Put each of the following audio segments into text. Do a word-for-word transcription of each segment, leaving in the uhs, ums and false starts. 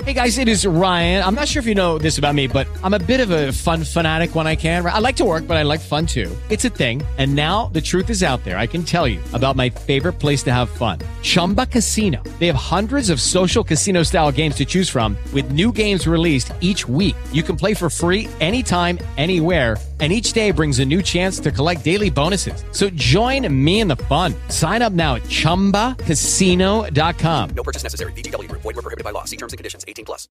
Hey guys, it is Ryan. I'm not sure if you know this about me, but I'm a bit of a fun fanatic when I can. I like to work, but I like fun too. It's a thing. And now the truth is out there. I can tell you about my favorite place to have fun. Chumba Casino. They have hundreds of social casino style games to choose from with new games released each week. You can play for free anytime, anywhere. And each day brings a new chance to collect daily bonuses. So join me in the fun. Sign up now at chumba casino dot com. No purchase necessary. V G W. Void where prohibited by law. See terms and conditions. eighteen plus.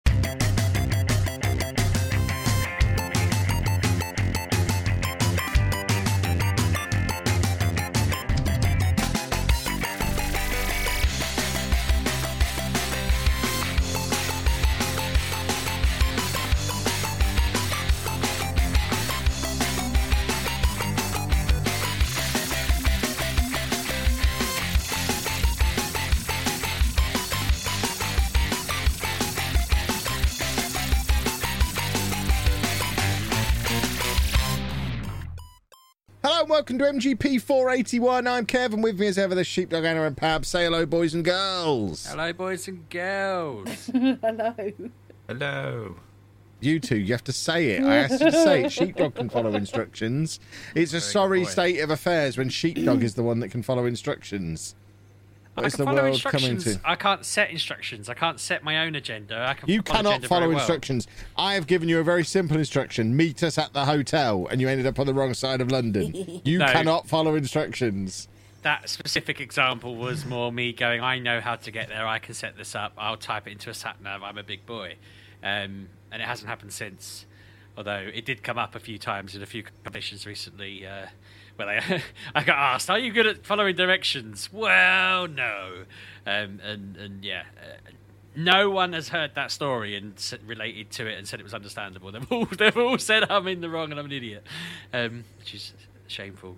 Welcome to M G P four eighty-one. I'm Kevin. With me as ever, the Sheepdog, Anna and Pab. Say hello, boys and girls. Hello, boys and girls. Hello. Hello. You two, you have to say it. I asked you to say it. Sheepdog can follow instructions. It's a Very sorry good point. state of affairs when Sheepdog is the one that can follow instructions. What I is can the follow world coming instructions. to? I can't set instructions. I can't set my own agenda. I can You follow cannot agenda follow very well. instructions. I have given you a very simple instruction. Meet us at the hotel, and you ended up on the wrong side of London. You No. cannot follow instructions. That specific example was more me going, I know how to get there. I can set this up. I'll type it into a sat nav. I'm a big boy. Um, and it hasn't happened since. Although it did come up a few times in a few conversations recently uh, where they, I got asked, are you good at following directions? Well, no. Um, and, and yeah, uh, no one has heard that story and s- related to it and said it was understandable. They've all, they've all said I'm in the wrong and I'm an idiot, um, which is shameful.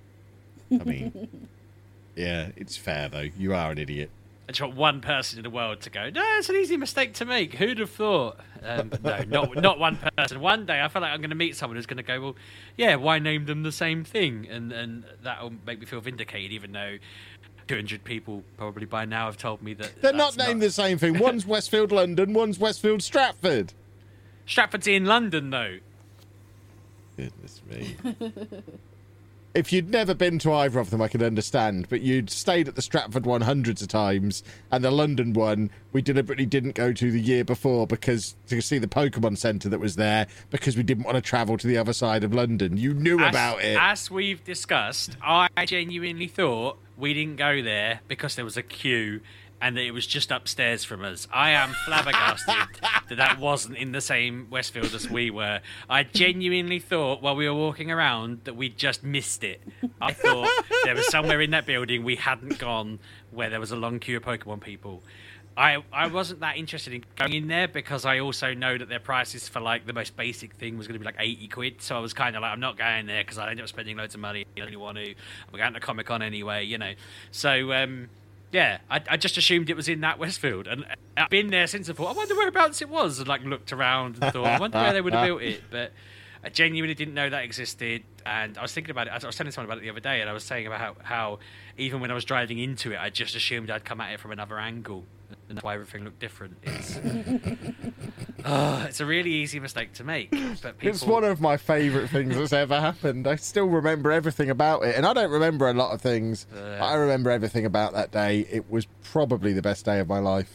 I mean, yeah, it's fair, though. You are an idiot. I just want one person in the world to go, no, it's an easy mistake to make. Who'd have thought? Um, but no, not not one person. One day I feel like I'm going to meet someone who's going to go, well, yeah, why name them the same thing? And, and that'll make me feel vindicated, even though two hundred people probably by now have told me that They're that's not named the same thing. One's Westfield London, one's Westfield Stratford. Stratford's in London, though. Goodness me. If you'd never been to either of them, I could understand, but you'd stayed at the Stratford one hundreds of times, and the London one we deliberately didn't go to the year before because to see the Pokemon Centre that was there, because we didn't want to travel to the other side of London. You knew As, about it. As we've discussed, I genuinely thought we didn't go there because there was a queue and that it was just upstairs from us. I am flabbergasted that that wasn't in the same Westfield as we were. I genuinely thought while we were walking around that we'd just missed it. I thought there was somewhere in that building we hadn't gone where there was a long queue of Pokemon people. I, I wasn't that interested in going in there because I also know that their prices for like the most basic thing was going to be like eighty quid. So I was kind of like, I'm not going there because I end up spending loads of money. I don't want to. I'm going to Comic Con anyway, you know. So um, yeah, I, I just assumed it was in that Westfield, and I've been there since. I thought, I wonder whereabouts it was, and like looked around and thought, I wonder where they would have built it, but I genuinely didn't know that existed. And I was thinking about it. I was telling someone about it the other day, and I was saying about how, how even when I was driving into it, I just assumed I'd come at it from another angle. And that's why everything looked different. It's, oh, it's a really easy mistake to make. But people... It's one of my favourite things that's ever happened. I still remember everything about it. And I don't remember a lot of things. Uh, but I remember everything about that day. It was probably the best day of my life.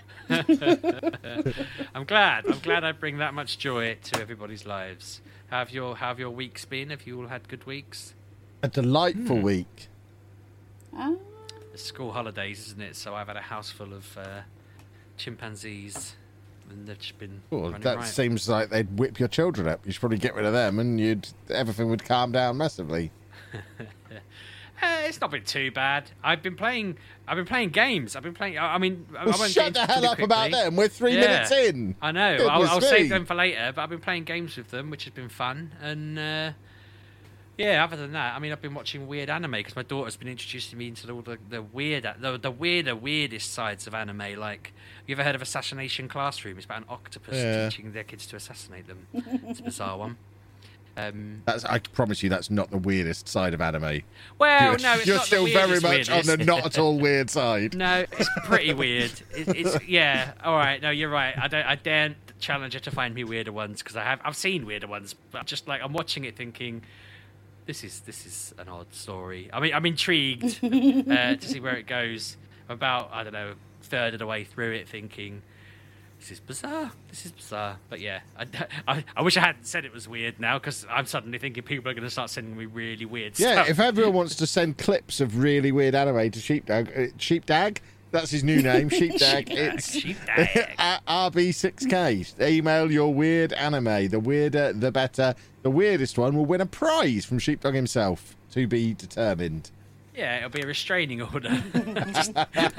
I'm glad. I'm glad I bring that much joy to everybody's lives. How have your, how have your weeks been? Have you all had good weeks? A delightful Hmm. week. Oh. It's school holidays, isn't it? So I've had a house full of uh, chimpanzees, and they've just been Well, running that right. seems like they'd whip your children up. You should probably get rid of them, and you'd everything would calm down massively. Eh, it's not been too bad. I've been playing. I've been playing games. I've been playing. I I mean, I Well, won't shut get the into hell too up about quickly. them. We're three Yeah. minutes in. I know. Goodness I'll, I'll me. save them for later. But I've been playing games with them, which has been fun. And uh, yeah, other than that, I mean, I've been watching weird anime because my daughter's been introducing me into all the the weird, the, the weirder, weirdest sides of anime. Like, you ever heard of Assassination Classroom? It's about an octopus Yeah. teaching their kids to assassinate them. It's a bizarre one. Um, That's, I promise you, that's not the weirdest side of anime. well, You're, no, it's you're not still the very weirdest, much on the weirdest. not at all weird side. No, it's pretty weird. It, it's yeah. All right, no, you're right. I don't. I daren't challenge her to find me weirder ones because I have. I've seen weirder ones, but I'm just like I'm watching it thinking, this is this is an odd story. I mean, I'm intrigued uh, to see where it goes. I'm about I don't know, third of the way through it, thinking. This is bizarre. This is bizarre. But yeah, I, I, I wish I hadn't said it was weird now because I'm suddenly thinking people are going to start sending me really weird Yeah, stuff. if everyone wants to send clips of really weird anime to Sheepdog, uh, Sheepdag, that's his new name, Sheepdag. Sheepdag, It's Sheepdag. at R B six K. Email your weird anime. The weirder, the better. The weirdest one will win a prize from Sheepdog himself, to be determined. Yeah, it'll be a restraining order. Just,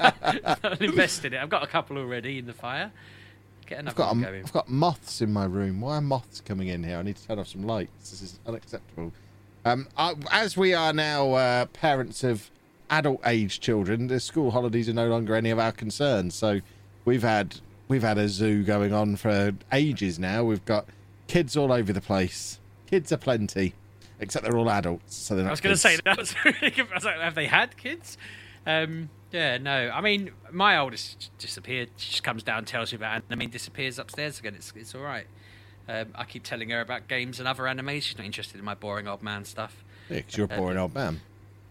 I'll invest in it. I've got a couple already in the fire. Get another I've got, one a, going. I've got moths in my room. Why are moths coming in here? I need to turn off some lights. This is unacceptable. Um, I, as we are now uh, parents of adult-age children, the school holidays are no longer any of our concerns. So we've had we've had a zoo going on for ages now. We've got kids all over the place. Kids are plenty, except they're all adults. So they're not I was going to kids. say that was really good. I was like, have they had kids? Um, yeah, no. I mean, my oldest disappeared. She just comes down, tells me about anime, and disappears upstairs again. It's it's all right. Um, I keep telling her about games and other animes. She's not interested in my boring old man stuff. Yeah, 'cause you're a boring old man.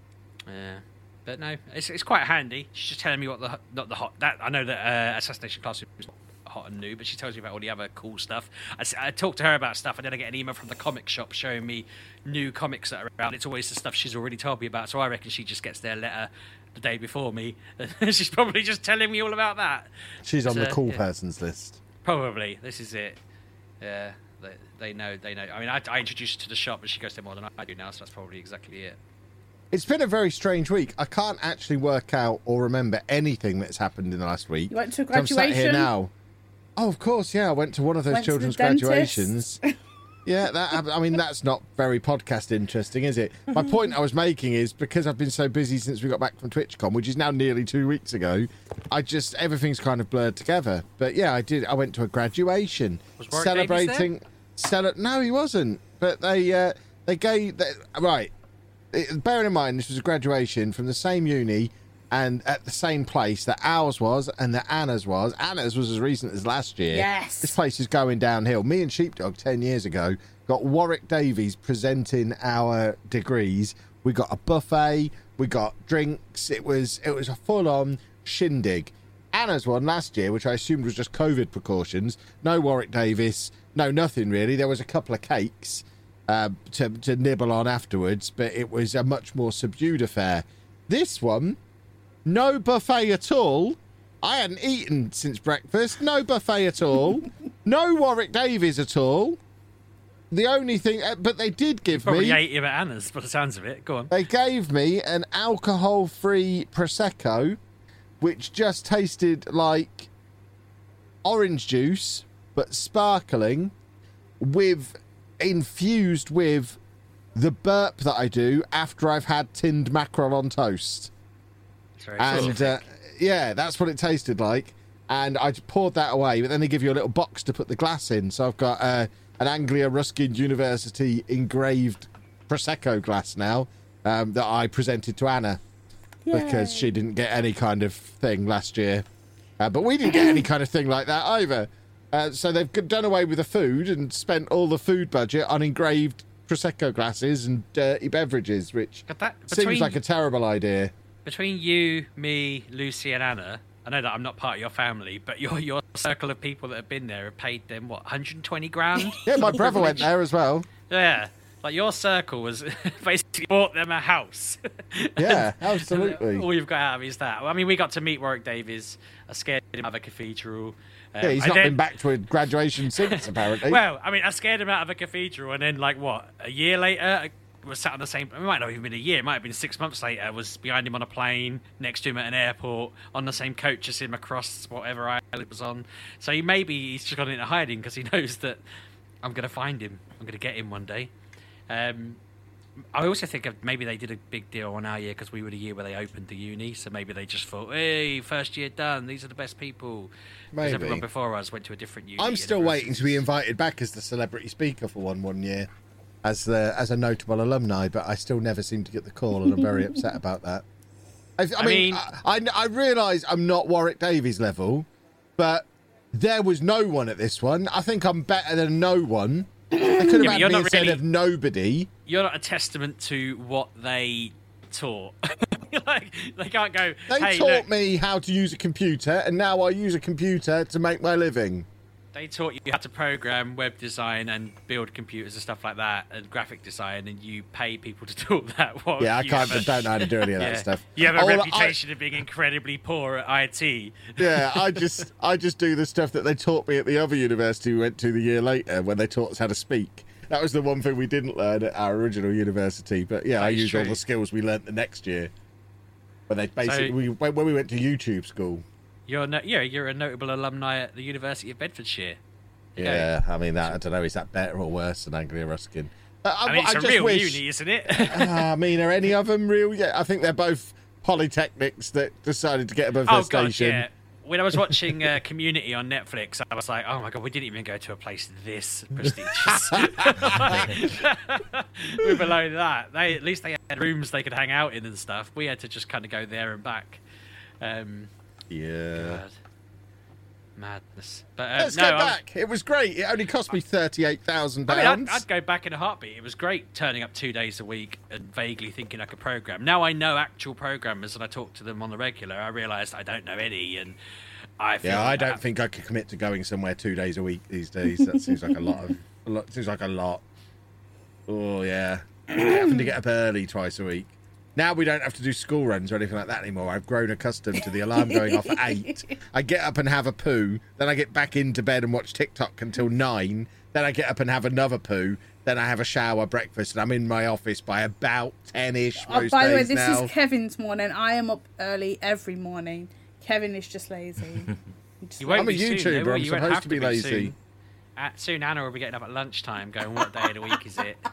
Yeah, but no, it's it's quite handy. She's just telling me what the not the hot that I know that uh, Assassination Classroom is hot and new, but she tells me about all the other cool stuff. I, s- I talk to her about stuff, and then I get an email from the comic shop showing me new comics that are around. It's always the stuff she's already told me about, so I reckon she just gets their letter the day before me. She's probably just telling me all about that. She's on So, the cool yeah. person's list. Probably. This is it. Yeah, they, they know. They know. I mean, I, I introduced her to the shop, but she goes there more than I do now, so that's probably exactly it. It's been a very strange week. I can't actually work out or remember anything that's happened in the last week. You went to a So I'm sat here graduation? now. Oh, of course, yeah. I went to one of those Went to the children's dentist? graduations. Yeah, that. I mean, that's not very podcast interesting, is it? My point I was making is because I've been so busy since we got back from TwitchCon, which is now nearly two weeks ago. I just everything's kind of blurred together. But yeah, I did. I went to a graduation Was Warwick Davies celebrating. Cele- no, he wasn't. But they uh, they gave they, right. It, bearing in mind, this was a graduation from the same uni and at the same place that ours was and that Anna's was. Anna's was as recent as last year. Yes. This place is going downhill. Me and Sheepdog ten years ago got Warwick Davies presenting our degrees. We got a buffet. We got drinks. It was it was a full-on shindig. Anna's one last year, which I assumed was just COVID precautions. No Warwick Davis. No nothing really. There was a couple of cakes uh, to, to nibble on afterwards, but it was a much more subdued affair. This one, no buffet at all. I hadn't eaten since breakfast. No buffet at all. No Warwick Davies at all. The only thing, uh, but they did give Probably me. ate him at Anna's, by the sounds of it. Go on. They gave me an alcohol-free prosecco, which just tasted like orange juice, but sparkling, with infused with the burp that I do after I've had tinned mackerel on toast. It's very And uh, specific. yeah, that's what it tasted like. And I just poured that away, but then they give you a little box to put the glass in. So I've got uh, an Anglia Ruskin University engraved Prosecco glass now um, that I presented to Anna because she didn't get any kind of thing last year. Uh, but we didn't get any kind of thing like that either. Uh, so they've g- done away with the food and spent all the food budget on engraved Prosecco glasses and dirty beverages, which Got that? seems Between- like a terrible idea. Between you, me, Lucy, and Anna, I know that I'm not part of your family, but your your circle of people that have been there have paid them what, one hundred twenty grand? Yeah, my brother went there as well. Yeah, like your circle was basically bought them a house. Yeah, absolutely. All you've got out of it is that. Well, I mean, we got to meet Warwick Davies. I scared him out of a cathedral. Um, Yeah, he's and not then- been back to a graduation since, apparently. Well, I mean, I scared him out of a cathedral, and then like what? A year later, I was sat on the same. It might not even been a year. It might have been six months later. I was behind him on a plane, next to him at an airport, on the same coach as him across whatever island it was on. So he, maybe he's just gone into hiding because he knows that I'm going to find him. I'm going to get him one day. Um, I also think of maybe they did a big deal on our year because we were the year where they opened the uni. So maybe they just thought, "Hey, first year done. These are the best people." Because Maybe. everyone before us went to a different uni. I'm and still everyone waiting else to be is- invited back as the celebrity speaker for one one year. as the as a notable alumni, but I still never seem to get the call, and I'm very upset about that. I, I, I mean, mean- I, I, I realise I'm not Warwick Davies level, but there was no one at this one. I think I'm better than no one. They could have Yeah, but had you're me not instead really- of nobody. You're not a testament to what they taught. Like, they can't go, They hey, taught look, me how to use a computer, and now I use a computer to make my living. they taught you how to program, web design, and build computers and stuff like that, and graphic design, and you pay people to do all that. While Yeah, I you can't, have a- don't know how to do any of that Yeah. stuff. You have a All I- reputation of being incredibly poor at I T. Yeah, I just I just do the stuff that they taught me at the other university we went to the year later when they taught us how to speak. That was the one thing we didn't learn at our original university. But yeah, That I is used all true. the skills we learnt the next year. When they basically So- we, when when we went to YouTube school. You're no, yeah, you're a notable alumni at the University of Bedfordshire. Okay. Yeah, I mean that I don't know, is that better or worse than Anglia Ruskin? Uh, I, I mean, it's I a just real wish, uni, isn't it? Ah, I mean, are any of them real? Yeah, I think they're both polytechnics that decided to get above their oh god, station. yeah. When I was watching uh, Community on Netflix, I was like, "Oh my god, we didn't even go to a place this prestigious." We're below that. They at least they had rooms they could hang out in and stuff. We had to just kind of go there and back. Um, Yeah. God. Madness. But uh, Let's no, go I was- back. It was great. It only cost me thirty-eight thousand I mean, pounds. I'd, I'd go back in a heartbeat. It was great turning up two days a week and vaguely thinking I could program. Now I know actual programmers and I talk to them on the regular. I realised I don't know any, and I feel Yeah, I that- don't think I could commit to going somewhere two days a week these days. That seems like a lot of a lot. Seems like a lot. Oh yeah, having to get up early twice a week. Now we don't have to do school runs or anything like that anymore. I've grown accustomed to the alarm going off at eight. I get up and have a poo, then I get back into bed and watch TikTok until nine. Then I get up and have another poo. Then I have a shower, breakfast, and I'm in my office by about ten-ish Oh, most by the way, days this now. is Kevin's morning. I am up early every morning. Kevin is just lazy. He just- You won't I'm a be soon, YouTuber, though, I'm you won't supposed have to be lazy. Soon. Uh, soon Anna will be getting up at lunchtime going, what day of the week is it?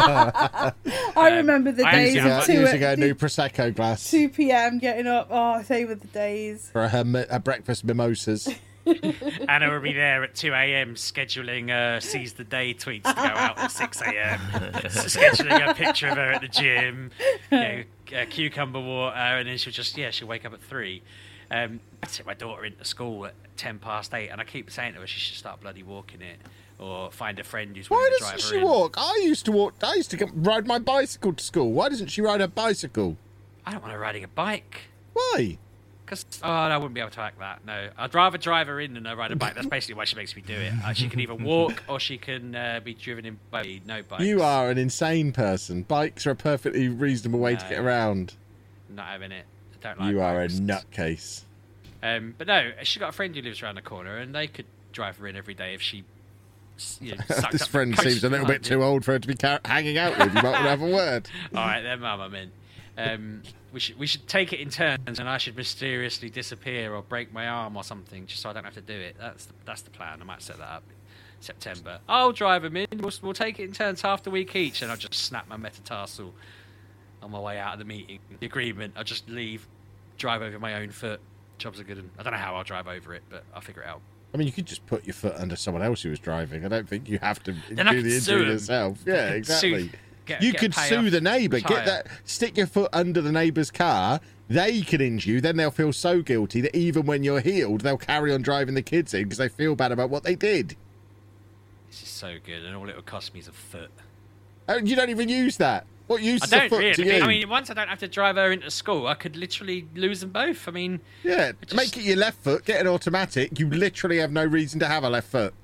I remember the I days using using of a, two, using a at- new Prosecco glass two p.m. getting up. Oh, they were the days. for her, mi- her breakfast mimosas. Anna will be there at two a.m. scheduling uh, Seize the Day tweets to go out at six a.m. scheduling a picture of her at the gym, you know, uh, cucumber water, and then she'll just, yeah, she'll wake up at three. Um, I take my daughter into school at ten past eight, and I keep saying to her she should start bloody walking it, or find a friend who's Why willing to drive doesn't her she in. walk? I used to walk. I used to come, ride my bicycle to school. Why doesn't she ride her bicycle? I don't want her riding a bike. Why? Because, oh, I wouldn't be able to act that, no. I'd rather drive her in than her ride a bike. That's basically why she makes me do it. Uh, she can either walk or she can uh, be driven in by no bikes. You are an insane person. Bikes are a perfectly reasonable way to No. get around. Not having it. I don't like You are a bikes. nutcase. Um, but no, she's got a friend who lives around the corner, and they could drive her in every day if she. You know, sucked This up the friend coast seems a little bit behind too it. old for her to be ca- hanging out with. You might want to have a word. All right, then, Mum, I'm in. Um, we should we should take it in turns, and I should mysteriously disappear or break my arm or something, just so I don't have to do it. That's the, that's the plan. I might set that up. in September. I'll drive them in. We'll, we'll take it in turns, half the week each, and I'll just snap my metatarsal on my way out of the meeting. The agreement. I'll just leave, drive over my own foot. Jobs are good. And I don't know how I'll drive over it, but I'll figure it out. I mean, you could just put your foot under someone else who was driving. I don't think you have to Then I do could the sue injury him. yourself. I Yeah, could exactly. sue- get- you get a could sue payoff, the neighbour. Get retire. that. Stick your foot under the neighbour's car. They can injure you. Then they'll feel so guilty that even when you're healed, they'll carry on driving the kids in because they feel bad about what they did. This is so good, and all it would cost me is a foot. Oh, you don't even use that. What use I is a don't foot to really. you? I mean, once I don't have to drive her into school, I could literally lose them both. I mean, yeah, just- make it your left foot. Get an automatic. You literally have no reason to have a left foot.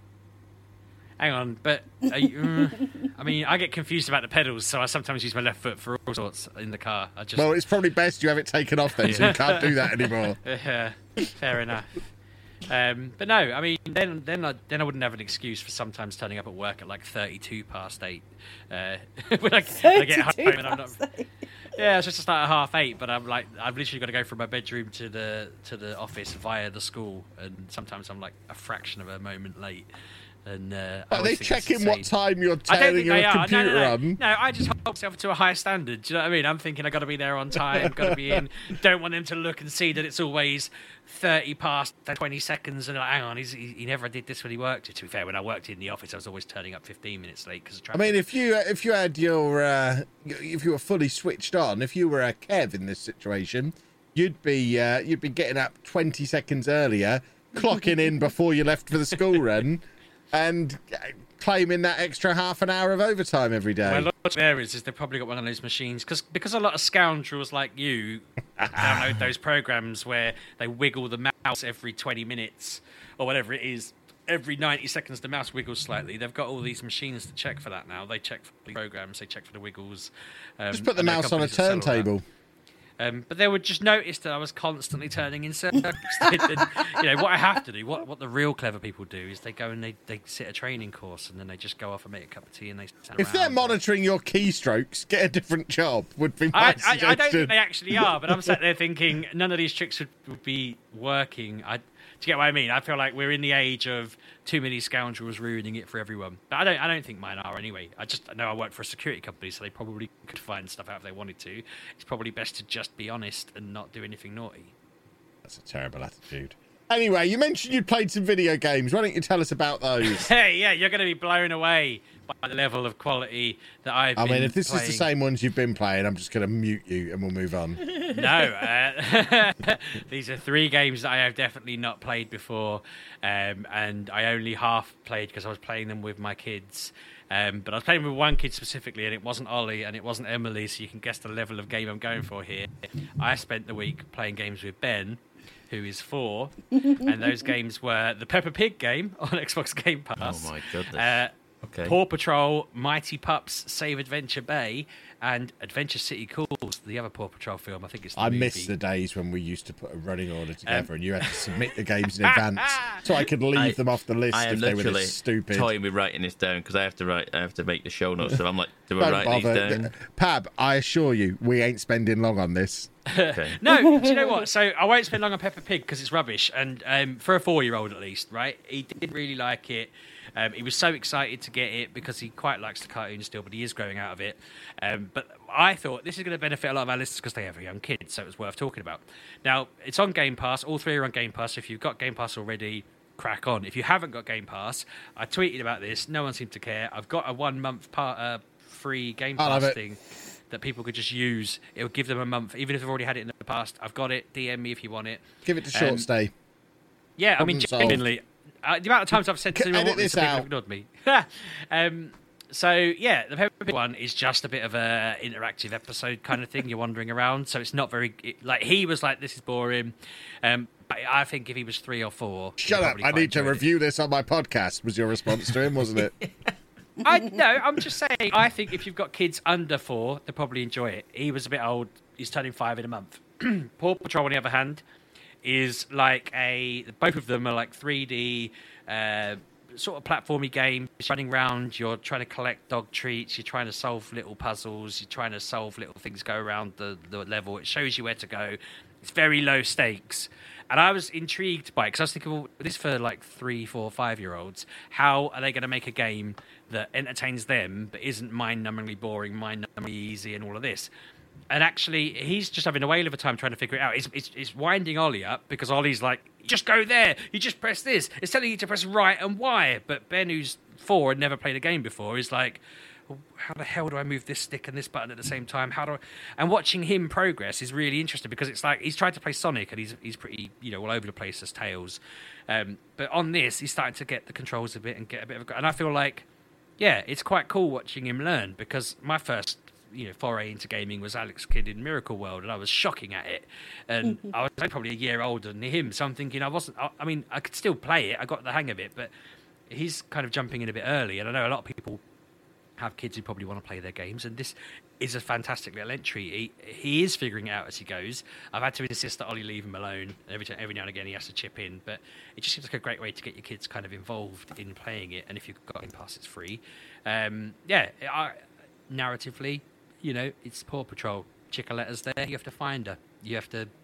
hang on, but are you, mm, I mean, I get confused about the pedals, so I sometimes use my left foot for all sorts in the car. I just, Well, it's probably best you have it taken off then, so you can't do that anymore. yeah, fair enough. Um, but no, I mean, then then I, then I wouldn't have an excuse for sometimes turning up at work at like thirty-two past eight. Uh, when, I, when I get home thirty-two and I'm not. past eight. Yeah, it's just to start at half eight, but I'm like, I've literally got to go from my bedroom to the to the office via the school, and sometimes I'm like a fraction of a moment late. And uh, Are they checking what time you're I don't turning think your they are. computer no, no, no. on? No, I just hold myself to a higher standard. Do you know what I mean? I'm thinking I've got to be there on time, got to be in. Don't want them to look and see that it's always thirty past twenty seconds. And like, hang on, he's, he, he never did this when he worked. To be fair, when I worked in the office, I was always turning up fifteen minutes late because of I traffic. mean, if you if you had your uh, if you were fully switched on, if you were a Kev in this situation, you'd be uh, you'd be getting up twenty seconds earlier, clocking in before you left for the school run, and claiming that extra half an hour of overtime every day. Well, look, there is, is they've probably got one of those machines because because a lot of scoundrels like you download those programs where they wiggle the mouse every twenty minutes or whatever it is. Every ninety seconds, the mouse wiggles slightly. They've got all these machines to check for that now. They check for the programs, they check for the wiggles. Um, Just put the I know mouse on a companies that sell all that. turntable. Um, but they would just notice that I was constantly turning in circles. And, you know, what I have to do, what, what the real clever people do is they go and they, they sit a training course and then they just go off and make a cup of tea and they stand If they're around. monitoring your keystrokes, get a different job, would be my I, I, suggestion. I don't think they actually are, but I'm sat there thinking none of these tricks would, would be working. I, do you get what I mean? I feel like we're in the age of too many scoundrels ruining it for everyone. But I don't. I don't think mine are anyway. I just know I work for a security company, so they probably could find stuff out if they wanted to. It's probably best to just be honest and not do anything naughty. That's a terrible attitude. Anyway, you mentioned you'd played some video games. Why don't you tell us about those? Hey, yeah, you're going to be blown away by the level of quality that I've I been mean, if this playing. is the same ones you've been playing, I'm just going to mute you and we'll move on. No, uh, these are three games that I have definitely not played before, um, and I only half played because I was playing them with my kids. Um, but I was playing with one kid specifically, and it wasn't Ollie, and it wasn't Emily, so you can guess the level of game I'm going for here. I spent the week playing games with Ben, who is four, and those games were the Peppa Pig game on Xbox Game Pass. Oh my goodness. Uh, Okay. Paw Patrol, Mighty Pups, Save Adventure Bay, and Adventure City Calls, the other Paw Patrol film. I think it's the I movie. miss the days when we used to put a running order together and you had to submit the games in advance so I could leave I- them off the list I am if they were literally this stupid. toying with writing this down because I have to write. I have to make the show notes. So I'm like, do I Don't write bother. these down? Pab, I assure you, we ain't spending long on this. Okay. No, do you know what? So I won't spend long on Peppa Pig because it's rubbish. And um, for a four-year-old at least, right? He didn't really like it. Um, he was so excited to get it because he quite likes the cartoon still, but he is growing out of it. Um, but I thought this is going to benefit a lot of our listeners because they have a young kid, so it was worth talking about. Now, it's on Game Pass. All three are on Game Pass. So if you've got Game Pass already, crack on. If you haven't got Game Pass, I tweeted about this. No one seemed to care. I've got a one-month part, uh, free Game I love Pass it. thing that people could just use. It will give them a month, even if they've already had it in the past. I've got it. D M me if you want it. Give it to short Um, stay. Yeah, I mean, Problem solved. genuinely, uh, the amount of times I've said to C- them, I edit want this, this and people out. have ignored me. um, so, yeah, the Peppa Pig one is just a bit of a interactive episode kind of thing. You're wandering around, so it's not very... It, like, he was like, this is boring. Um, but I think if he was three or four... he'd Shut up, probably I quite need to enjoy it. review this on my podcast, was your response to him, wasn't it? I No, I'm just saying, I think if you've got kids under four, they'll probably enjoy it. He was a bit old. He's turning five in a month. Paw Patrol, on the other hand, is like a... Both of them are like three D... Uh, sort of platformy game. You're running around, you're trying to collect dog treats, you're trying to solve little puzzles, you're trying to solve little things, go around the, the level. It shows you where to go. It's very low stakes. And I was intrigued by it because I was thinking, well, this is for like three, four, five year olds. How are they going to make a game that entertains them but isn't mind-numbingly boring, mind-numbingly easy and all of this? And actually, he's just having a whale of a time trying to figure it out. It's, it's, it's winding Ollie up because Ollie's like, just go there. You just press this. It's telling you to press right and Y. But Ben, who's four and never played a game before, is like, well, how the hell do I move this stick and this button at the same time? How do I... And watching him progress is really interesting because it's like he's tried to play Sonic and he's he's pretty, you know, all over the place as Tails. Um, but on this, he's starting to get the controls a bit and get a bit of a... And I feel like, yeah, it's quite cool watching him learn because my first... you know, foray into gaming was Alex Kidd in Miracle World, and I was shocking at it. And I was probably a year older than him, so I'm thinking I wasn't. I, I mean, I could still play it. I got the hang of it, but he's kind of jumping in a bit early. And I know a lot of people have kids who probably want to play their games, and this is a fantastic little entry. He, he is figuring it out as he goes. I've had to insist that Ollie leave him alone. Every time, every now and again, he has to chip in, but it just seems like a great way to get your kids kind of involved in playing it. And if you've got Game Pass, it's free. Um, yeah, I, narratively. You know, it's Paw Patrol. Chick-a-letta's there. You have to find her. You have to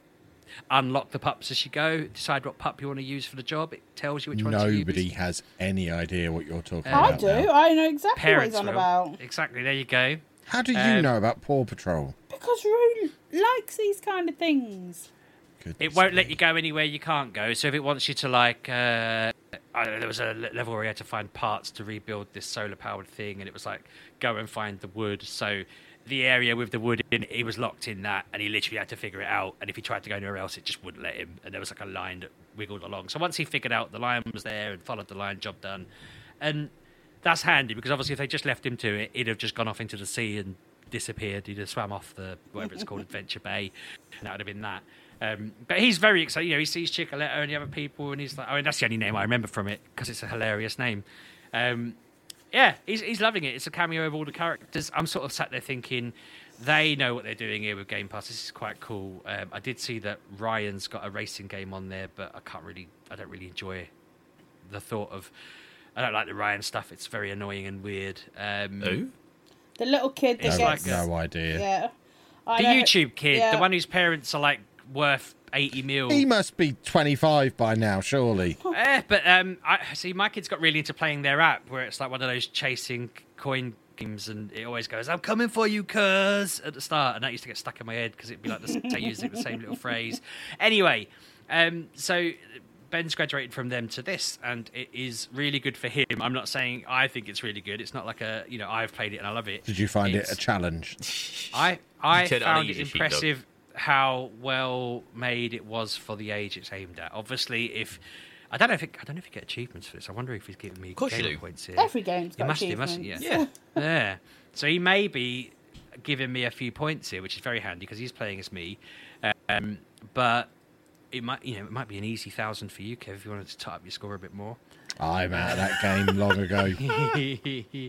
unlock the pups as you go, decide what pup you want to use for the job. It tells you which one to use. Nobody has any idea what you're talking Uh, I about. do. now. I know exactly Parents what he's on will. about. Exactly, there you go. How do you Um, know about Paw Patrol? Because Rue likes these kind of things. Goodness It won't let me. you go anywhere you can't go. So if it wants you to, like, uh, I don't know, there was a le- level where you had to find parts to rebuild this solar-powered thing, and it was like, go and find the wood. So the area with the wood in it, he was locked in that, and he literally had to figure it out. And if he tried to go anywhere else, it just wouldn't let him. And there was like a line that wiggled along. So once he figured out the line was there and followed the line, job done. And that's handy, because obviously if they just left him to it, he'd have just gone off into the sea and disappeared. He'd have swam off the, whatever it's called, Adventure Bay, and that would have been that. Um, but he's very excited. You know, he sees Chickaletta and the other people, and he's like, I mean, that's the only name I remember from it, because it's a hilarious name. Um, yeah, he's, he's loving it. It's a cameo of all the characters. I'm sort of sat there thinking, they know what they're doing here with Game Pass. This is quite cool. Um, I did see that Ryan's got a racing game on there, but I can't really, I don't really enjoy the thought of, I don't like the Ryan stuff. It's very annoying and weird. Um, Who? The little kid that It's No, gets... like a- no idea. yeah. I The know- YouTube kid, yeah. the one whose parents are like worth eighty mil. He must be twenty-five by now, surely. Eh, but um, I see my kids got really into playing their app, where it's like one of those chasing coin games, and it always goes, "I'm coming for you, cuz," at the start, and that used to get stuck in my head because it'd be like the they using the same little phrase. Anyway, um, so Ben's graduated from them to this, and it is really good for him. I'm not saying I think it's really good. It's not like a you know I've played it and I love it. Did you find It's- it a challenge? I I turned it on found and it used a sheepdog. impressive how well made it was for the age it's aimed at. Obviously, if I don't know if it, I don't know if you get achievements for this. I wonder if he's giving me course you gamer do. points here. Every game's He got must, he achievements. must, Yeah. yeah. So he may be giving me a few points here, which is very handy because he's playing as me. Um, but it might, you know, it might be an easy thousand for you, Kev, if you wanted to top up your score a bit more. I'm out of that game long ago. You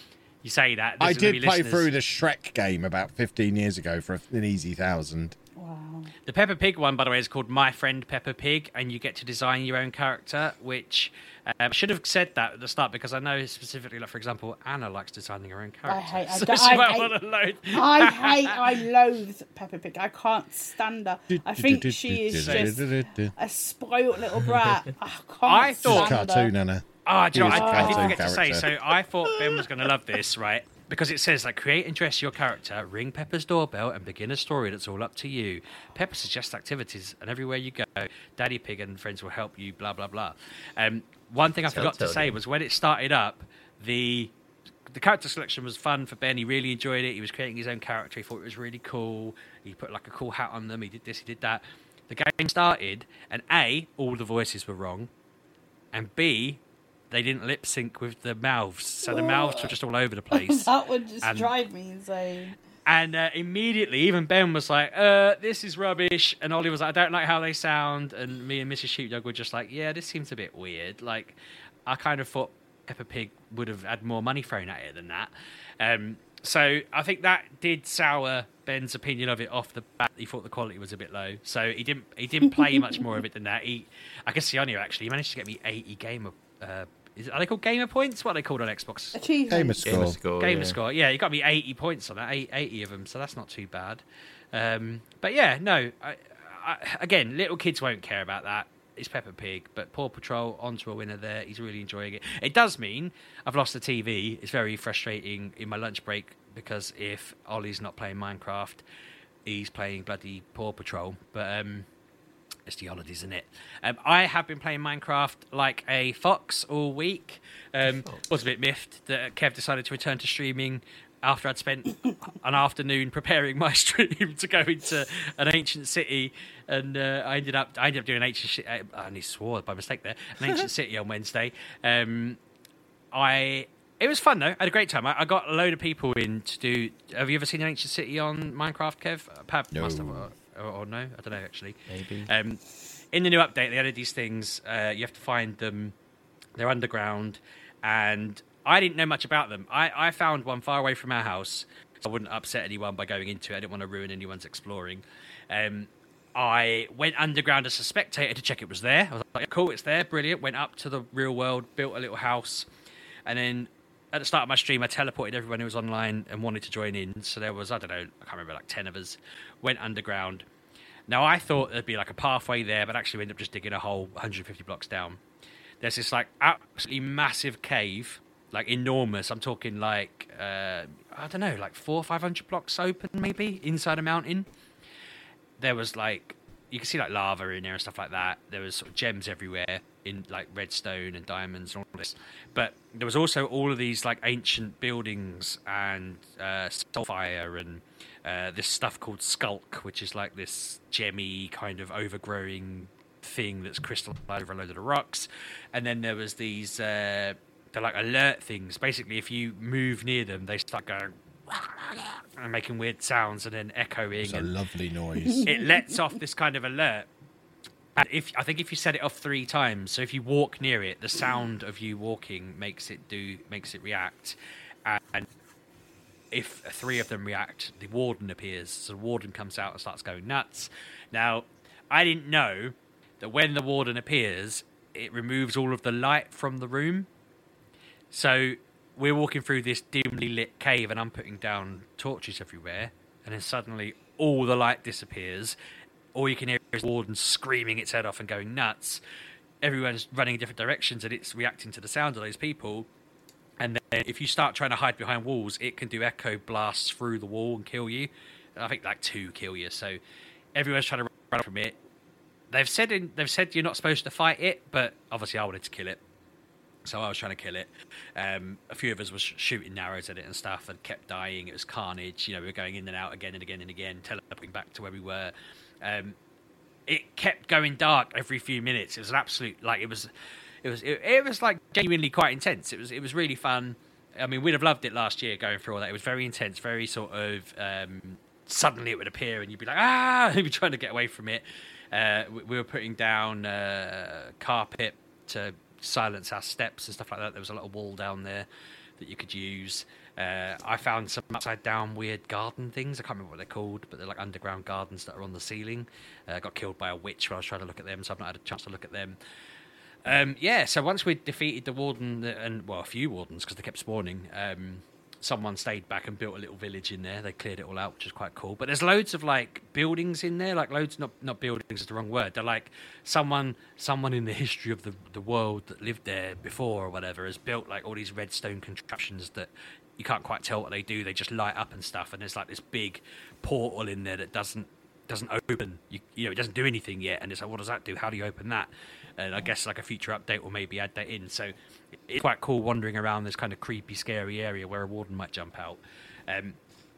say that. I There's gonna did be play listeners- through the Shrek game about fifteen years ago for an easy thousand. Wow. The Peppa Pig one, by the way, is called My Friend Peppa Pig, and you get to design your own character, which um, I should have said that at the start because I know specifically, like for example, Anna likes designing her own character. hate- I so don't- she I might hate- want to load. I hate, I loathe Peppa Pig. I can't stand her. I think she is just a spoiled little brat. I can't I thought- stand Cartoon, her. Anna. Ah, do you know, He is I, a I did cartoon forget to say. So character. I thought Ben was going to love this, right? Because it says, like, create and dress your character, ring Peppa's doorbell, and begin a story that's all up to you. Peppa suggests activities, and everywhere you go, Daddy Pig and friends will help you, blah, blah, blah. Um, one thing I forgot to Telltale say game. was when it started up, the the character selection was fun for Ben. He really enjoyed it. He was creating his own character. He thought it was really cool. He put, like, a cool hat on them. He did this, he did that. The game started, and A, all the voices were wrong, and B, they didn't lip sync with the mouths, so the mouths were just all over the place. That would just And- drive me insane. And uh, immediately, even Ben was like, uh, this is rubbish. And Ollie was like, I don't like how they sound. And me and Missus Sheepdog were just like, yeah, this seems a bit weird. Like, I kind of thought Peppa Pig would have had more money thrown at it than that. Um, so I think that did sour Ben's opinion of it off the bat. He thought the quality was a bit low. So he didn't he didn't play much more of it than that. He, I guess Sionia actually, he managed to get me eighty gamer. Uh, is it, are they called gamer points? What are they called on Xbox? Achievement. Gamer Gamer score. score. Gamer yeah. score. Yeah, you got me eighty points on that, eight- eighty of them, so that's not too bad. Um, but yeah, no, I, I, again, little kids won't care about that. It's Peppa Pig, but Paw Patrol, onto a winner there. He's really enjoying it. It does mean I've lost the T V. It's very frustrating in my lunch break because if Ollie's not playing Minecraft, he's playing bloody Paw Patrol. But um, it's the holidays, isn't it? Um, I have been playing Minecraft like a fox all week. Um, was a bit miffed that Kev decided to return to streaming after I'd spent an afternoon preparing my stream to go into an ancient city, and uh, I ended up I ended up doing an ancient. Shi- I only swore by mistake there. An ancient city on Wednesday. Um, I. It was fun though. I had a great time. I, I got a load of people in to do. Have you ever seen an ancient city on Minecraft, Kev? Uh, Pab No. must have, or, or, or no? I don't know actually. Maybe. Um, in the new update, they added these things. Uh, you have to find them. They're underground, and I didn't know much about them. I, I found one far away from our house. So I wouldn't upset anyone by going into it. I didn't want to ruin anyone's exploring. Um, I went underground as a spectator to check it was there. I was like, cool, it's there, brilliant. Went up to the real world, built a little house, and then at the start of my stream, I teleported everyone who was online and wanted to join in. So there was, I don't know, I can't remember, like ten of us. Went underground. Now, I thought there'd be like a pathway there, but actually we ended up just digging a hole one hundred fifty blocks down. There's this like absolutely massive cave, like enormous. I'm talking like, uh, I don't know, like four or five hundred blocks open maybe, inside a mountain. There was like, you can see like lava in there and stuff like that. There was sort of gems everywhere in like redstone and diamonds and all this. But there was also all of these like ancient buildings and uh, sulfire and uh, this stuff called skulk, which is like this gemmy kind of overgrowing thing that's crystallized over a load of the rocks. And then there was these, uh, they're like alert things. Basically, if you move near them, they start going and making weird sounds and then echoing. It's a and lovely noise. it lets off this kind of alert. And if I think if you set it off three times, so if you walk near it, the sound of you walking makes it do makes it react. And if three of them react, the warden appears. So the warden comes out and starts going nuts. Now, I didn't know that when the warden appears, it removes all of the light from the room. So we're walking through this dimly lit cave and I'm putting down torches everywhere. And then suddenly all the light disappears. All you can hear is the warden screaming its head off and going nuts. Everyone's running in different directions and it's reacting to the sound of those people. And then if you start trying to hide behind walls, it can do echo blasts through the wall and kill you. I think like two kill you. So everyone's trying to run from it. They've said in, they've said you're not supposed to fight it, but obviously I wanted to kill it. So I was trying to kill it. Um, a few of us were sh- shooting arrows at it and stuff and kept dying. It was carnage. You know, we were going in and out again and again and again, teleporting back to where we were. Um, it kept going dark every few minutes. It was an absolute, like, it was... It was it, it was like genuinely quite intense. It was it was really fun. I mean, we'd have loved it last year going through all that. It was very intense, very sort of um, suddenly it would appear and you'd be like ah, you'd be trying to get away from it. Uh, we, we were putting down uh, carpet to silence our steps and stuff like that. There was a little wall down there that you could use. Uh, I found some upside down weird garden things. I can't remember what they're called, but they're like underground gardens that are on the ceiling. Uh, I got killed by a witch when I was trying to look at them, so I've not had a chance to look at them. Um, yeah, so once we'd defeated the warden, and well, a few wardens, because they kept spawning, um, someone stayed back and built a little village in there. They cleared it all out, which is quite cool. But there's loads of, like, buildings in there, like loads, not not buildings is the wrong word. They're like someone someone in the history of the, the world that lived there before or whatever has built, like, all these redstone contraptions that you can't quite tell what they do. They just light up and stuff, and there's, like, this big portal in there that doesn't doesn't open. You, you know, it doesn't do anything yet, and it's like, what does that do? How do you open that? And I guess like a future update will maybe add that in. So it's quite cool wandering around this kind of creepy, scary area where a warden might jump out. Um,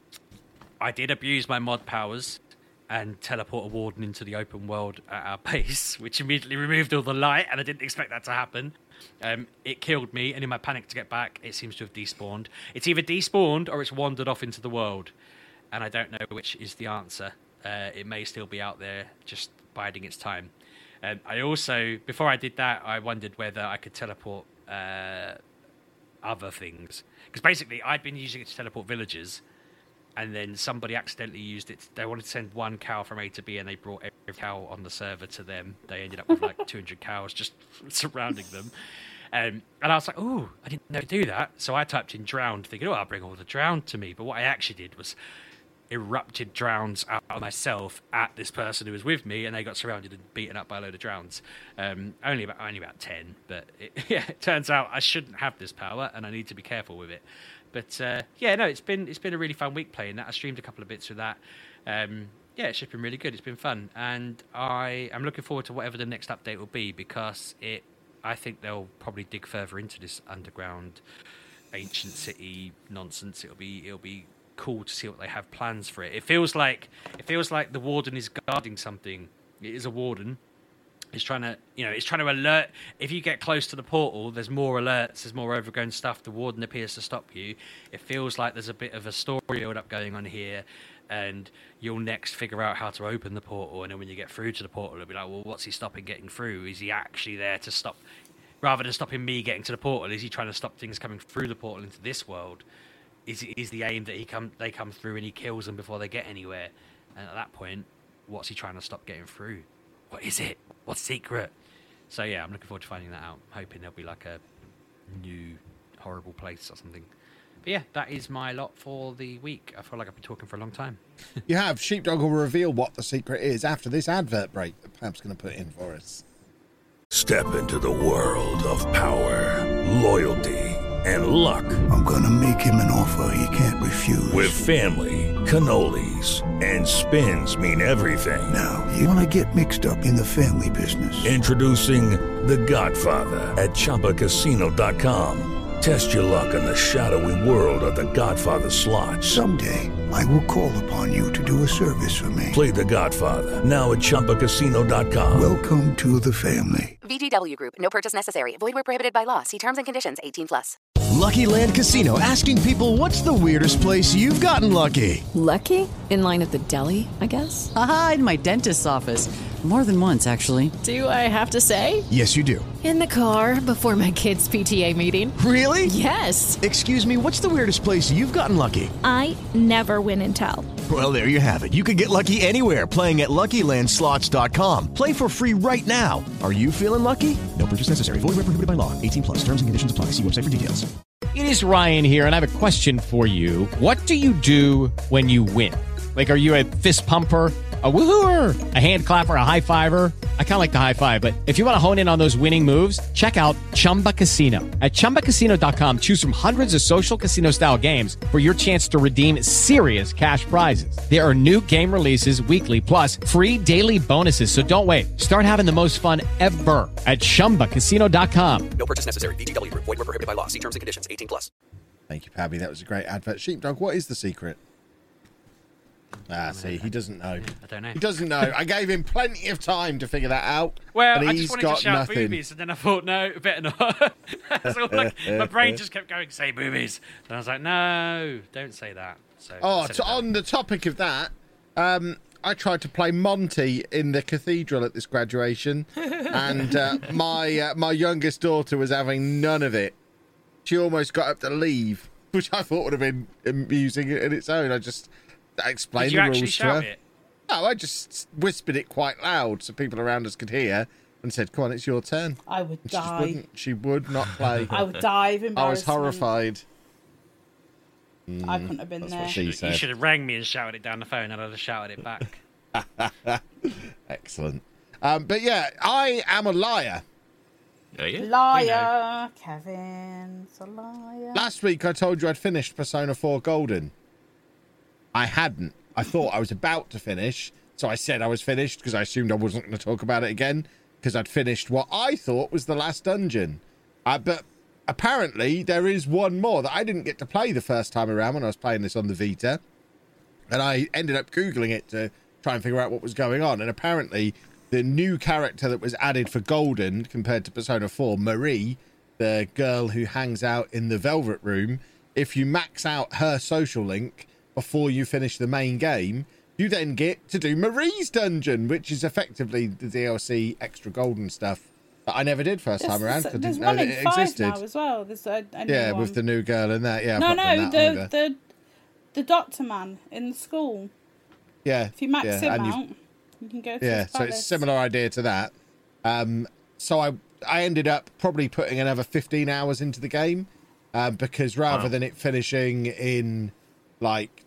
I did abuse my mod powers and teleport a warden into the open world at our base, which immediately removed all the light, and I didn't expect that to happen. Um, it killed me, and in my panic to get back, it seems to have despawned. It's either despawned or it's wandered off into the world, and I don't know which is the answer. Uh, it may still be out there, just biding its time. Um, I also, before I did that, I wondered whether I could teleport uh, other things. Because basically, I'd been using it to teleport villagers, and then somebody accidentally used it. They wanted to send one cow from A to B, and they brought every cow on the server to them. They ended up with like two hundred cows just surrounding them. Um, and I was like, oh, I didn't know to do that. So I typed in drowned, thinking, oh, I'll bring all the drowned to me. But what I actually did was erupted drowns out of myself at this person who was with me, and they got surrounded and beaten up by a load of drowns. Um, only about only about ten, but it, yeah, it turns out I shouldn't have this power, and I need to be careful with it. But uh, yeah, no, it's been it's been a really fun week playing that. I streamed a couple of bits with that. Um, yeah, it's just been really good. It's been fun, and I am looking forward to whatever the next update will be, because it. I think they'll probably dig further into this underground ancient city nonsense. It'll be it'll be. cool to see what they have plans for it. It feels like it feels like the warden is guarding something. It is a warden. It's trying to, you know, it's trying to alert. If you get close to the portal, there's more alerts, there's more overgrown stuff. The warden appears to stop you. It feels like there's a bit of a story build up going on here, and you'll next figure out how to open the portal. And then when you get through to the portal, it'll be like, well, what's he stopping getting through? Is he actually there to stop, rather than stopping me getting to the portal? Is he trying to stop things coming through the portal into this world? Is is the aim that he come they come through and he kills them before they get anywhere? And at that point, what's he trying to stop getting through? What is it? What's secret? So yeah, I'm looking forward to finding that out. I'm hoping there'll be like a new horrible place or something. but yeah, that is my lot for the week. I feel like I've been talking for a long time. You have. Sheepdog will reveal what the secret is after this advert break that Pam's going to put in for us. Step into the world of power, loyalty, and luck. I'm going to make him an offer he can't refuse. With family, cannolis, and spins mean everything. Now, you want to get mixed up in the family business. Introducing The Godfather at Chumba Casino dot com. Test your luck in the shadowy world of The Godfather slot. Someday, I will call upon you to do a service for me. Play The Godfather now at Chumba Casino dot com. Welcome to the family. V G W Group. No purchase necessary. Void where prohibited by law. See terms and conditions. eighteen plus. Lucky Land Casino, asking people, what's the weirdest place you've gotten lucky? Lucky? In line at the deli, I guess? Aha, in my dentist's office. More than once, actually. Do I have to say? Yes, you do. In the car before my kids' P T A meeting. Really? Yes. Excuse me, what's the weirdest place you've gotten lucky? I never win and tell. Well, there you have it. You can get lucky anywhere, playing at Lucky Land Slots dot com. Play for free right now. Are you feeling lucky? No purchase necessary. Void where prohibited by law. eighteen plus. Terms and conditions apply. See website for details. It is Ryan here, and I have a question for you. What do you do when you win? Like, are you a fist pumper, a woohooer, a hand clapper, a high fiver? I kind of like the high five, but if you want to hone in on those winning moves, check out Chumba Casino. At Chumba Casino dot com, choose from hundreds of social casino-style games for your chance to redeem serious cash prizes. There are new game releases weekly, plus free daily bonuses. So don't wait. Start having the most fun ever at Chumba Casino dot com. No purchase necessary. V G W Group. Void where prohibited by law. See terms and conditions. eighteen plus. Thank you, Pabby. That was a great advert. Sheepdog, what is the secret? Ah, see, he doesn't know. I don't know. He doesn't know. I gave him plenty of time to figure that out. Well, and I he's just wanted got to shout nothing. boobies, and then I thought, no, better not. So, like, my brain just kept going, say boobies. And I was like, no, don't say that. So Oh, to, on the topic of that, um, I tried to play Monty in the cathedral at this graduation, and uh, my uh, my youngest daughter was having none of it. She almost got up to leave, which I thought would have been amusing in its own. I just explained Did you the actually rules shout to her. it? No, I just whispered it quite loud so people around us could hear, and said, "Come on, it's your turn." I would And she just die. wouldn't. She would not play. I would die of I was embarrassment. horrified. I couldn't have been That's there. what she You said. should have rang me and shouted it down the phone, and I'd have shouted it back. Excellent. Um, but yeah, I am a liar. Are you? Liar, Kevin's a liar. Last week I told you I'd finished Persona four Golden. I hadn't. I thought I was about to finish, so I said I was finished because I assumed I wasn't going to talk about it again because I'd finished what I thought was the last dungeon. Uh, but apparently there is one more that I didn't get to play the first time around when I was playing this on the Vita. And I ended up Googling it to try and figure out what was going on. And apparently the new character that was added for Golden compared to Persona four, Marie, the girl who hangs out in the Velvet Room, if you max out her social link before you finish the main game, you then get to do Marie's dungeon, which is effectively the D L C extra Golden stuff that I never did first time around. 'Cause I There's didn't know one that in it five existed. now as well. There's a, a new Yeah, one. with the new girl in that. Yeah, I've no, not done no, that the either. the the doctor man in the school. Yeah, If you max yeah, him and you've- out, you can go to Yeah, his so it's palace. similar idea to that. Um, so I I ended up probably putting another fifteen hours into the game uh, because rather Wow. than it finishing in like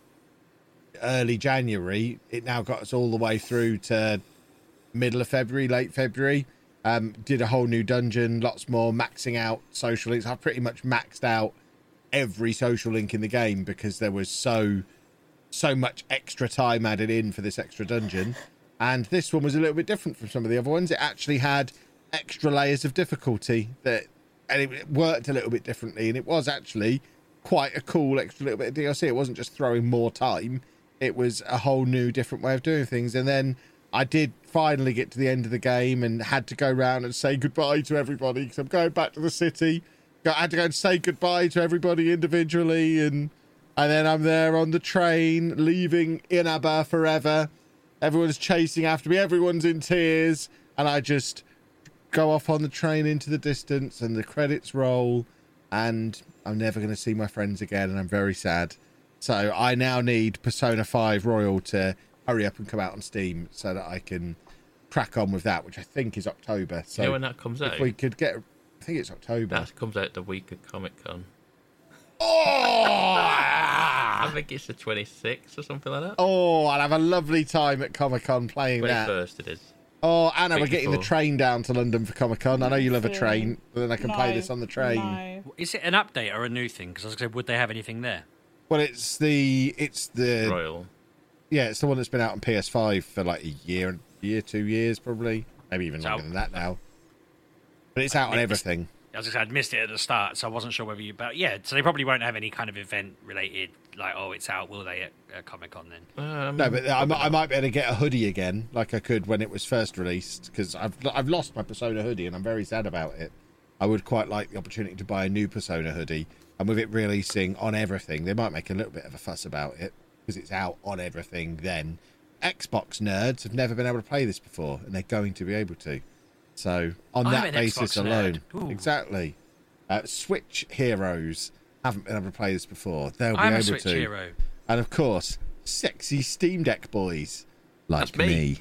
early January, it now got us all the way through to middle of February, late February. Um, did a whole new dungeon, lots more, maxing out social links. I've pretty much maxed out every social link in the game because there was so so much extra time added in for this extra dungeon. And this one was a little bit different from some of the other ones. It actually had extra layers of difficulty that, and it worked a little bit differently. And it was actually quite a cool extra little bit of D L C. It wasn't just throwing more time. It was a whole new different way of doing things. And then I did finally get to the end of the game and had to go round and say goodbye to everybody because I'm going back to the city. I had to go and say goodbye to everybody individually, and and then I'm there on the train, leaving Inaba forever. Everyone's chasing after me. Everyone's in tears. And I just go off on the train into the distance and the credits roll. And I'm never going to see my friends again. And I'm very sad. So I now need Persona five Royal to hurry up and come out on Steam so that I can crack on with that, which I think is October. So You know when that comes if out? we could get... I think it's October. That comes out the week of Comic Con. Oh! I think it's the twenty-sixth or something like that. Oh, I'll have a lovely time at Comic Con playing that. twenty-first it is. Oh, Anna, we're Week getting the before. train down to London for Comic Con. I know you love a train, but then I can play No, this on the train. no. Is it an update or a new thing? Because I was going to say, would they have anything there? Well, it's the it's the Royal. yeah, it's the one that's been out on P S five for like a year, year, two years probably, maybe even So- longer than that now. But it's out on everything. I was just I'd missed it at the start, so I wasn't sure whether you. But yeah, so they probably won't have any kind of event related, like oh, it's out. Will they at, at Comic Con then? Um, No, but I, might- I might be able to get a hoodie again, like I could when it was first released, because I've I've lost my Persona hoodie and I'm very sad about it. I would quite like the opportunity to buy a new Persona hoodie, and with it releasing on everything, they might make a little bit of a fuss about it because it's out on everything. Then Xbox nerds have never been able to play this before, and they're going to be able to. So on I'm that an basis Xbox alone, nerd. Ooh. exactly. Uh, Switch heroes haven't been able to play this before. They'll be I'm a able Switch to. hero. And of course, sexy Steam Deck boys like That's me. me.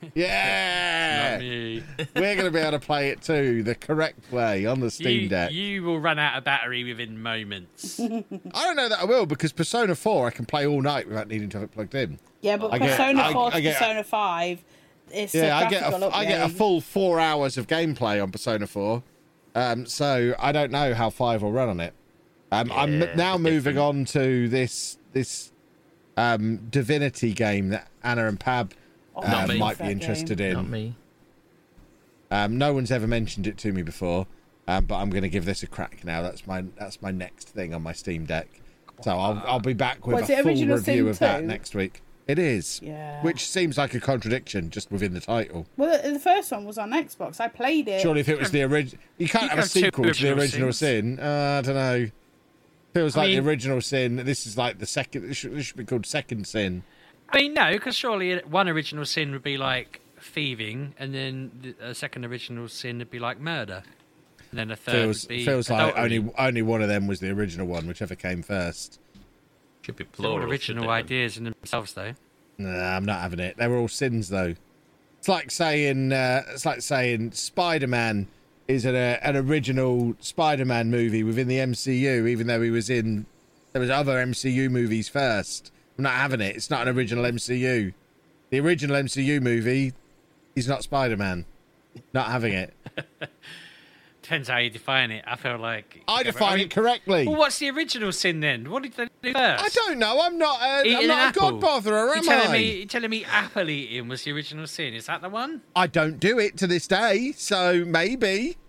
Yeah, Not me. we're going to be able to play it too, the correct way on the Steam You, Deck. you will run out of battery within moments. I don't know that I will, because Persona four I can play all night without needing to have it plugged in. Yeah, but I get- Persona I- four I to get- Persona five, it's Yeah, a I get a, graphical I get a upgrade. full four hours of gameplay on Persona four. Um, so I don't know how five will run on it. Um, I'm Yeah, now it's moving different. on to this this um, Divinity game that Anna and Pab Oh, uh, Not me. might be That interested game. in. Not me. Um, no one's ever mentioned it to me before, um, but I'm going to give this a crack now. That's my that's my next thing on my Steam Deck. So I'll I'll be back with Was a it full original review Sin of that two? next week. It is, Yeah. which seems like a contradiction just within the title. Well, the, the first one was on Xbox. I played it. Surely, if it was the original, you can't You have a have two sequel to the original original Sins. Sin. Uh, I don't know. Feels I like mean- the original Sin. This is like the second. This should, this should be called Second Sin. I mean, no, because surely one original sin would be like thieving, and then the- a second original sin would be like murder, and then a third Feels would be feels like adultery. only only one of them was the original one, whichever came first. Should be They're all plural. original shouldn't it? ideas in themselves, though. Nah, I'm not having it. They were all sins, though. It's like saying uh, it's like saying Spider-Man is an, uh, an original Spider-Man movie within the M C U, even though he was in there was other M C U movies first. I'm not having it. It's not an original M C U. The original M C U movie is not Spider-Man. Not having it. Depends how you define it. I feel like I define it correctly. Well, what's the original sin then? What did they do first? I don't know. I'm not. Uh, Eating I'm an not a apple. godbotherer, am You're telling I? me, you're telling me apple eating was the original sin? Is that the one? I don't do it to this day, so maybe.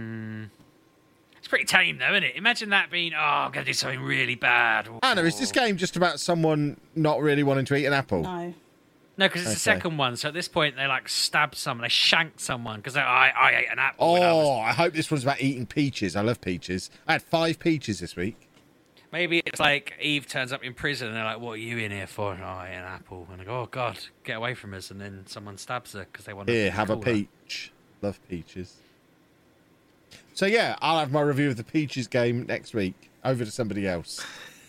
It's pretty tame, though, isn't it? Imagine that being, oh, I'm going to do something really bad. Anna, is this game just about someone not really wanting to eat an apple? No. No, because it's the Okay. second one. So at this point, they like stabbed someone, they shanked someone because I, I ate an apple. when I was- Oh, I hope this one's about eating peaches. I love peaches. I had five peaches this week. Maybe it's like Eve turns up in prison and they're like, "What are you in here for?" Oh, I ate an apple. And I go, "Oh God, get away from us!" And then someone stabs her because they want to. Here, have a kill her. peach. Love peaches. So yeah, I'll have my review of the peaches game next week. Over to somebody else.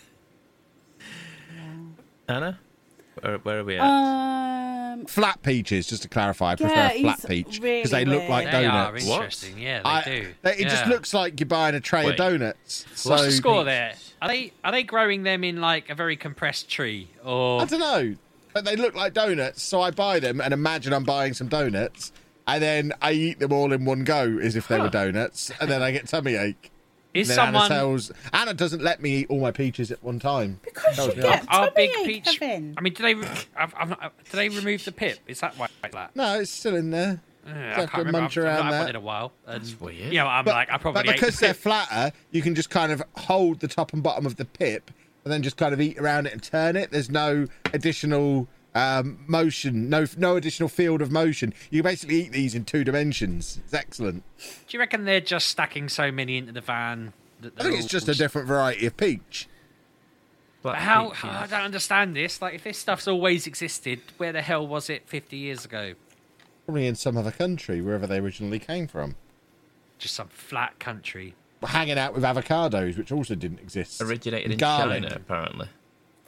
Anna, where, where are we at? Um, Flat peaches, just to clarify. I prefer Yeah, a flat he's peach because really they look like weird. They are donuts. interesting. Yeah, they I- do. they- it just Yeah. looks like you're buying a tray Wait. of donuts. So What's the score there? Are they are they growing them in like a very compressed tree or? I don't know, but they look like donuts, so I buy them and imagine I'm buying some donuts, and then I eat them all in one go as if they were donuts, and then I get tummy ache. Is And then someone? Anna, tells, Anna doesn't let me eat all my peaches at one time. because Tells you me get off. Are tummy big ache, peach? Kevin. I mean, do they? I've, I've not, do they remove the pip? Is that why like that? No, it's still in there. Yeah, You I have can't to remember. munch I've, I've around not had that. one in a while. And, That's weird. You know, I'm But, like, I probably but ate because the they're pip. flatter, you can just kind of hold the top and bottom of the pip and then just kind of eat around it and turn it. There's no additional um, motion, no no additional field of motion. You basically eat these in two dimensions. It's excellent. Do you reckon they're just stacking so many into the van? That I think they're it's just all- a different variety of peach. Black But how? peach, I yes. don't understand this. Like, if this stuff's always existed, where the hell was it fifty years ago? Probably in some other country, wherever they originally came from. Just some flat country. We're hanging out with avocados, which also didn't exist. Originated in Garlic. China, apparently.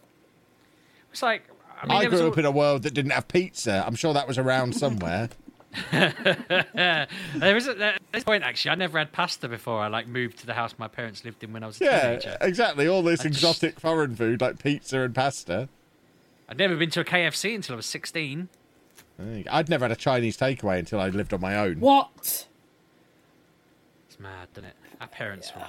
It's like, I mean, I there was grew all- up in a world that didn't have pizza. I'm sure that was around somewhere. there is a, at this point actually. I never had pasta before I like moved to the house my parents lived in when I was a yeah, teenager. exactly. All this I exotic just, foreign food like pizza and pasta. I'd never been to a K F C until I was sixteen. I'd never had a Chinese takeaway until I lived on my own. What? It's mad, isn't it? Our parents yeah.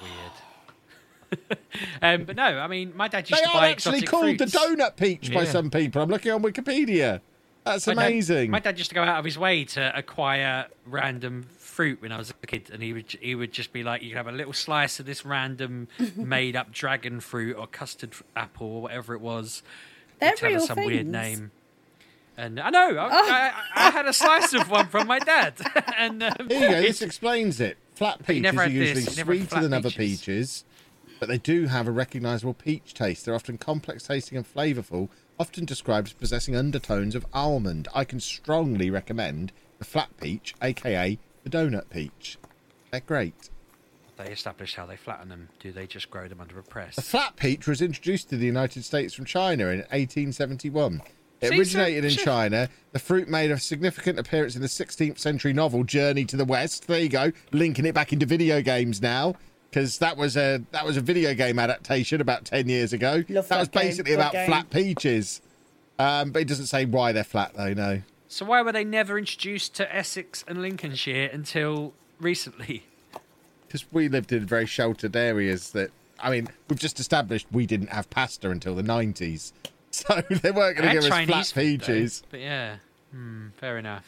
were weird. um, but no, I mean, my dad used they to buy actually exotic called fruits. the donut peach by Yeah. some people. I'm looking on Wikipedia. That's my amazing. Dad, my dad used to go out of his way to acquire random fruit when I was a kid, and he would he would just be like, "You can have a little slice of this random made-up dragon fruit or custard apple or whatever it was." They're He'd tell us real some things. weird name. And I know, I, I, I had a slice of one from my dad. and um, Here you go, this explains it. Flat peaches never are had usually this, he never had sweeter flat than other peaches. peaches, but they do have a recognisable peach taste. They're often complex tasting and flavourful, often described as possessing undertones of almond. I can strongly recommend the flat peach, aka the donut peach. They're great. They established how they flatten them. Do they just grow them under a press? The flat peach was introduced to the United States from China in eighteen seventy-one. It See, originated so- in China. The fruit made a significant appearance in the sixteenth century novel Journey to the West. There you go, linking it back into video games now, because that was a that was a video game adaptation about ten years ago. Love that was that game, basically good about game. flat peaches, um, but it doesn't say why they're flat though. No, So why were they never introduced to Essex and Lincolnshire until recently? because we lived in very sheltered areas. That I mean, we've just established we didn't have pasta until the nineties. So they weren't going I to had give us Chinese flat food, though, peaches. but yeah, hmm, fair enough.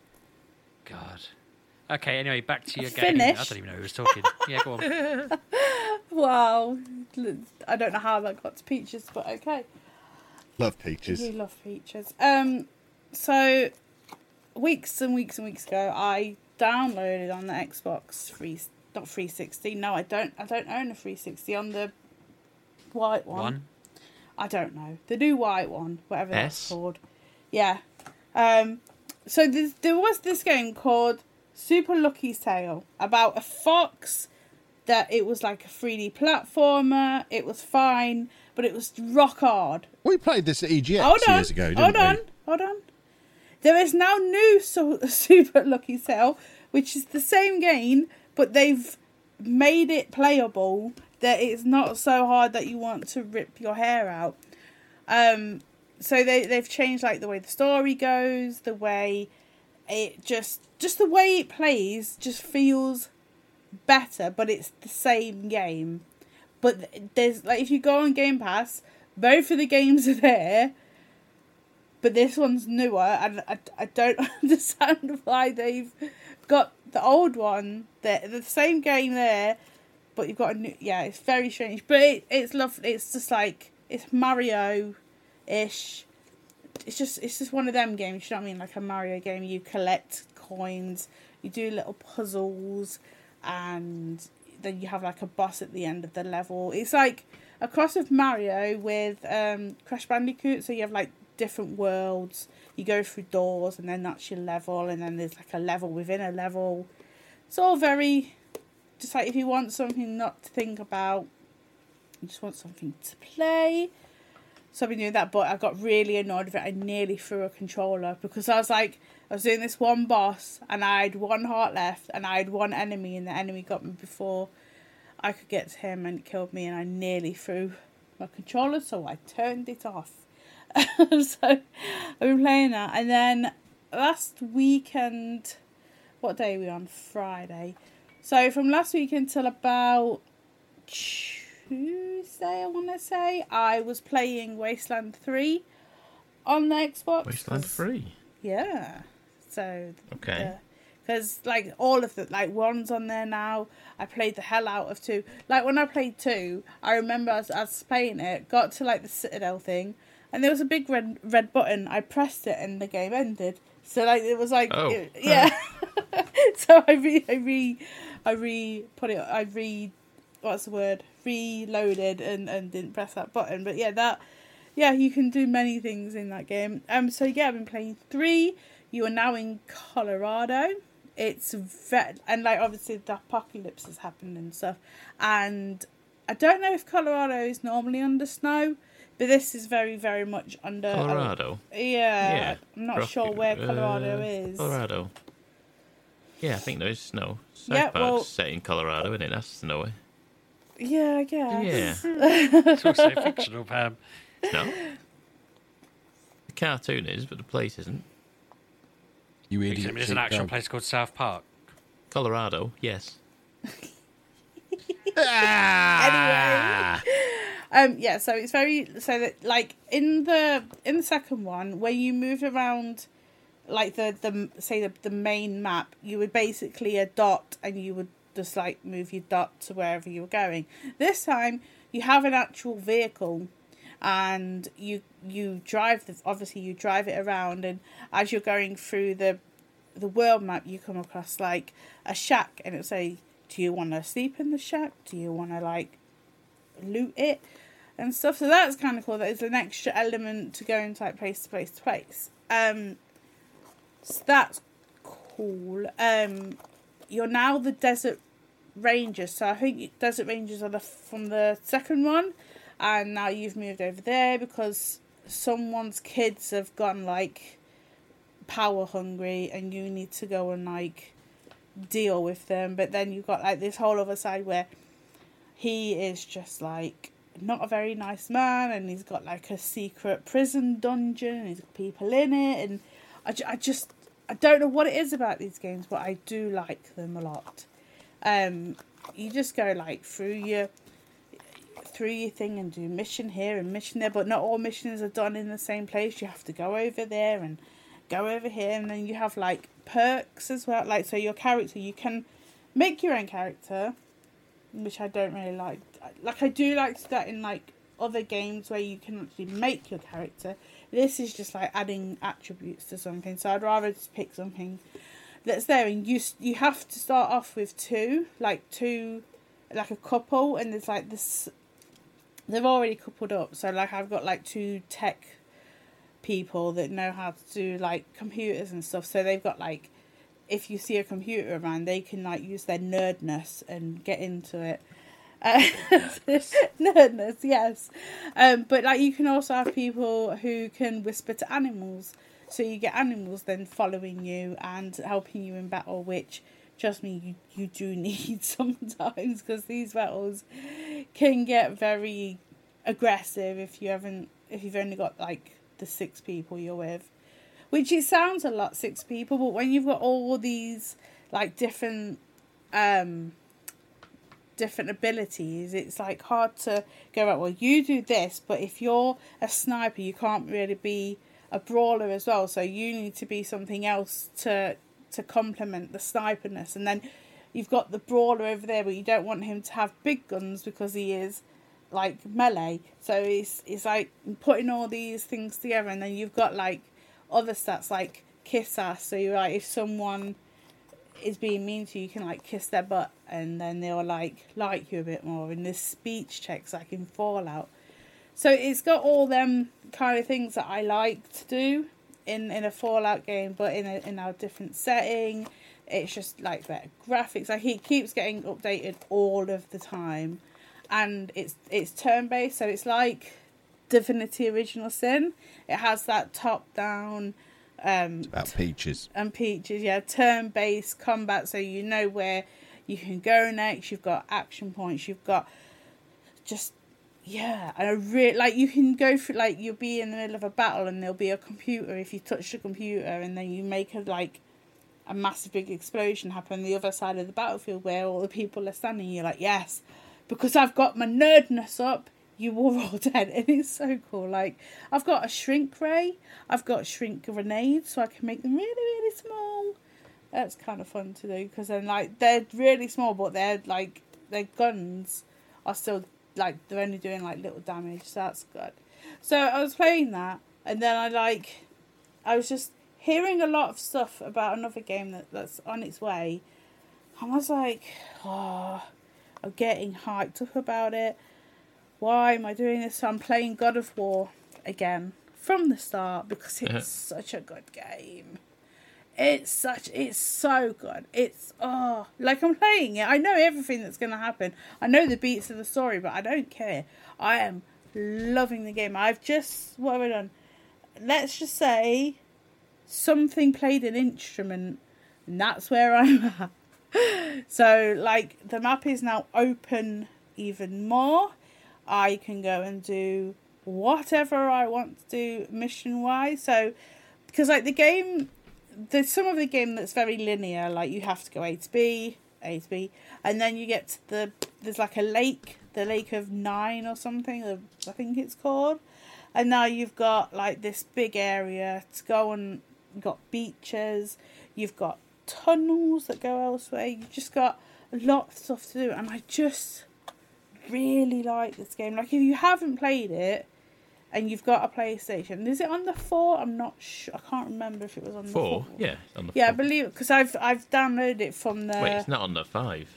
God. Okay, anyway, back to your game. I Finish. don't even know who was talking. Yeah, go on. Wow. I don't know how that got to peaches, but okay. Love peaches. You love peaches. Um, so weeks and weeks and weeks ago, I downloaded on the Xbox three, not three sixty. No, I don't. I don't own a three sixty on the white one. One. I don't know. The new white one, whatever S? that's called. Yeah. Um, so there, there was this game called Super Lucky's Tale about a fox that it was like a three D platformer. It was fine, but it was rock hard. We played this at E G X Hold on. years ago, didn't Hold we? on. Hold on. There is now new so- Super Lucky's Tale, which is the same game, but they've made it playable that it's not so hard that you want to rip your hair out. Um, so they, they've changed like the way the story goes, the way it just, just the way it plays just feels better, but it's the same game. But there's like, if you go on Game Pass, both of the games are there, but this one's newer, and I, I don't understand why they've got the old one, the, the same game there, but you've got a new, yeah, it's very strange, but it, it's lovely. It's just like, it's Mario-ish. It's just, it's just one of them games, you know what I mean? Like a Mario game, you collect coins, you do little puzzles, and then you have like a boss at the end of the level. It's like a cross of Mario with um, Crash Bandicoot, so you have like different worlds, you go through doors, and then that's your level, and then there's like a level within a level. It's all very... Just like if you want something not to think about, you just want something to play. So I've been doing that, but I got really annoyed with it. I nearly threw a controller because I was like, I was doing this one boss and I had one heart left and I had one enemy and the enemy got me before I could get to him and it killed me and I nearly threw my controller, so I turned it off. So I've been playing that. And then last weekend, what day are we on? Friday. So from last week until about Tuesday, I want to say, I was playing Wasteland three on the Xbox. Wasteland three? Yeah. So... Okay. Because, like, all of the, like, one's on there now. I played the hell out of two. Like, when I played two, I remember I was, I was playing it, got to, like, the Citadel thing, and there was a big red red button. I pressed it, and the game ended. So, like, it was like... Oh. It, yeah. So I re, I re, I re put it, I re, what's the word? Reloaded and, and didn't press that button. But yeah, that, yeah, you can do many things in that game. Um, so yeah, I've been playing three. You are now in Colorado. It's ve- and like obviously the apocalypse has happened and stuff. And I don't know if Colorado is normally under snow, but this is very, very much under Colorado. Uh, yeah, Yeah. I'm not Rocky- sure where Colorado uh, is. Colorado. Yeah, I think there is snow. South Yeah, Park's well- set in Colorado, isn't it? That's snowy. Yeah, I guess. Yeah. It's also fictional, Pam. No. The cartoon is, but the place isn't. You idiot. There's an actual place called South Park. Colorado, yes. Anyway, um, yeah. So it's very so that like in the in the second one, where you moved around, like the the say the the main map, you would basically a dot, and you would just like move your dot to wherever you were going. This time, you have an actual vehicle, and you you drive the obviously you drive it around, and as you're going through the the world map, you come across like a shack, and it'll say, do you want to sleep in the shack? Do you want to like loot it and stuff? So that's kind of cool. That is an extra element to go into like place to place to place. Um, so that's cool. Um, you're now the Desert Rangers. So I think Desert Rangers are the from the second one, and now you've moved over there because someone's kids have gone like power hungry, and you need to go and like deal with them. But then you've got like this whole other side where he is just like not a very nice man, and he's got like a secret prison dungeon, and he's got people in it, and I, I just I don't know what it is about these games, but I do like them a lot. Um, you just go like through your through your thing and do mission here and mission there, but not all missions are done in the same place. You have to go over there and go over here, and then you have like perks as well. Like, so your character, you can make your own character, which I don't really like. Like, I do like that in like other games where you can actually make your character. This is just like adding attributes to something, so I'd rather just pick something that's there. And you you have to start off with two, like two, like a couple, and there's like this. They've already coupled up, so like I've got like two tech people that know how to do like computers and stuff, so they've got like, if you see a computer around, they can like use their nerdness and get into it. Uh, nerdness, yes. Um, but like you can also have people who can whisper to animals, so you get animals then following you and helping you in battle, which trust me, you, you do need sometimes, because these battles can get very aggressive if you haven't if you've only got like the six people you're with, which it sounds a lot, six people, but when you've got all these like different um different abilities, it's like hard to go out, well, you do this, but if you're a sniper, you can't really be a brawler as well, so you need to be something else to to complement the sniperness. And then you've got the brawler over there, but you don't want him to have big guns because he is like melee, so it's it's like putting all these things together. And then you've got like other stats like kiss ass, so you're like, if someone is being mean to you, you can like kiss their butt, and then they'll like like you a bit more. And there's speech checks like in Fallout, so it's got all them kind of things that I like to do in in a Fallout game, but in a in a different setting. It's just like better graphics. Like it keeps getting updated all of the time. And it's it's turn based, so it's like Divinity Original Sin. It has that top down. Um, it's about peaches. And peaches, yeah, turn based combat, so you know where you can go next. You've got action points. You've got just yeah, and I really like you can go through like you'll be in the middle of a battle and there'll be a computer. If you touch the computer and then you make a like a massive big explosion happen on the other side of the battlefield where all the people are standing, you're like, yes. Because I've got my nerdness up, you will roll dead. And it's so cool. Like, I've got a shrink ray. I've got shrink grenades, so I can make them really, really small. That's kind of fun to do. Because then, like, they're really small, but they're, like, their guns are still, like, they're only doing, like, little damage. So that's good. So I was playing that. And then I, like, I was just hearing a lot of stuff about another game that, that's on its way. And I was like, oh... I'm getting hyped up about it. Why am I doing this? So I'm playing God of War again from the start because it's uh-huh. such a good game. It's such, it's so good. It's, oh, like I'm playing it. I know everything that's going to happen. I know the beats of the story, but I don't care. I am loving the game. I've just, what have I done? Let's just say something played an instrument And that's where I'm at. So, like, the map is now open even more. I can go and do whatever I want to do mission-wise. So, because, like, the game, there's some of the game that's very linear. Like, you have to go A to B, A to B, and then you get to the, there's like a lake, the Lake of Nine or something, I think it's called. And now you've got, like, this big area to go and, you've got beaches, you've got tunnels that go elsewhere, you've just got a lot of stuff to do. And I just really like this game. Like, if you haven't played it and you've got a PlayStation, is it on the four? I'm not sure. I can't remember if it was on the four. Four? Yeah, on the yeah, four. I believe, because I've I've downloaded it from the. Wait, it's not on the five.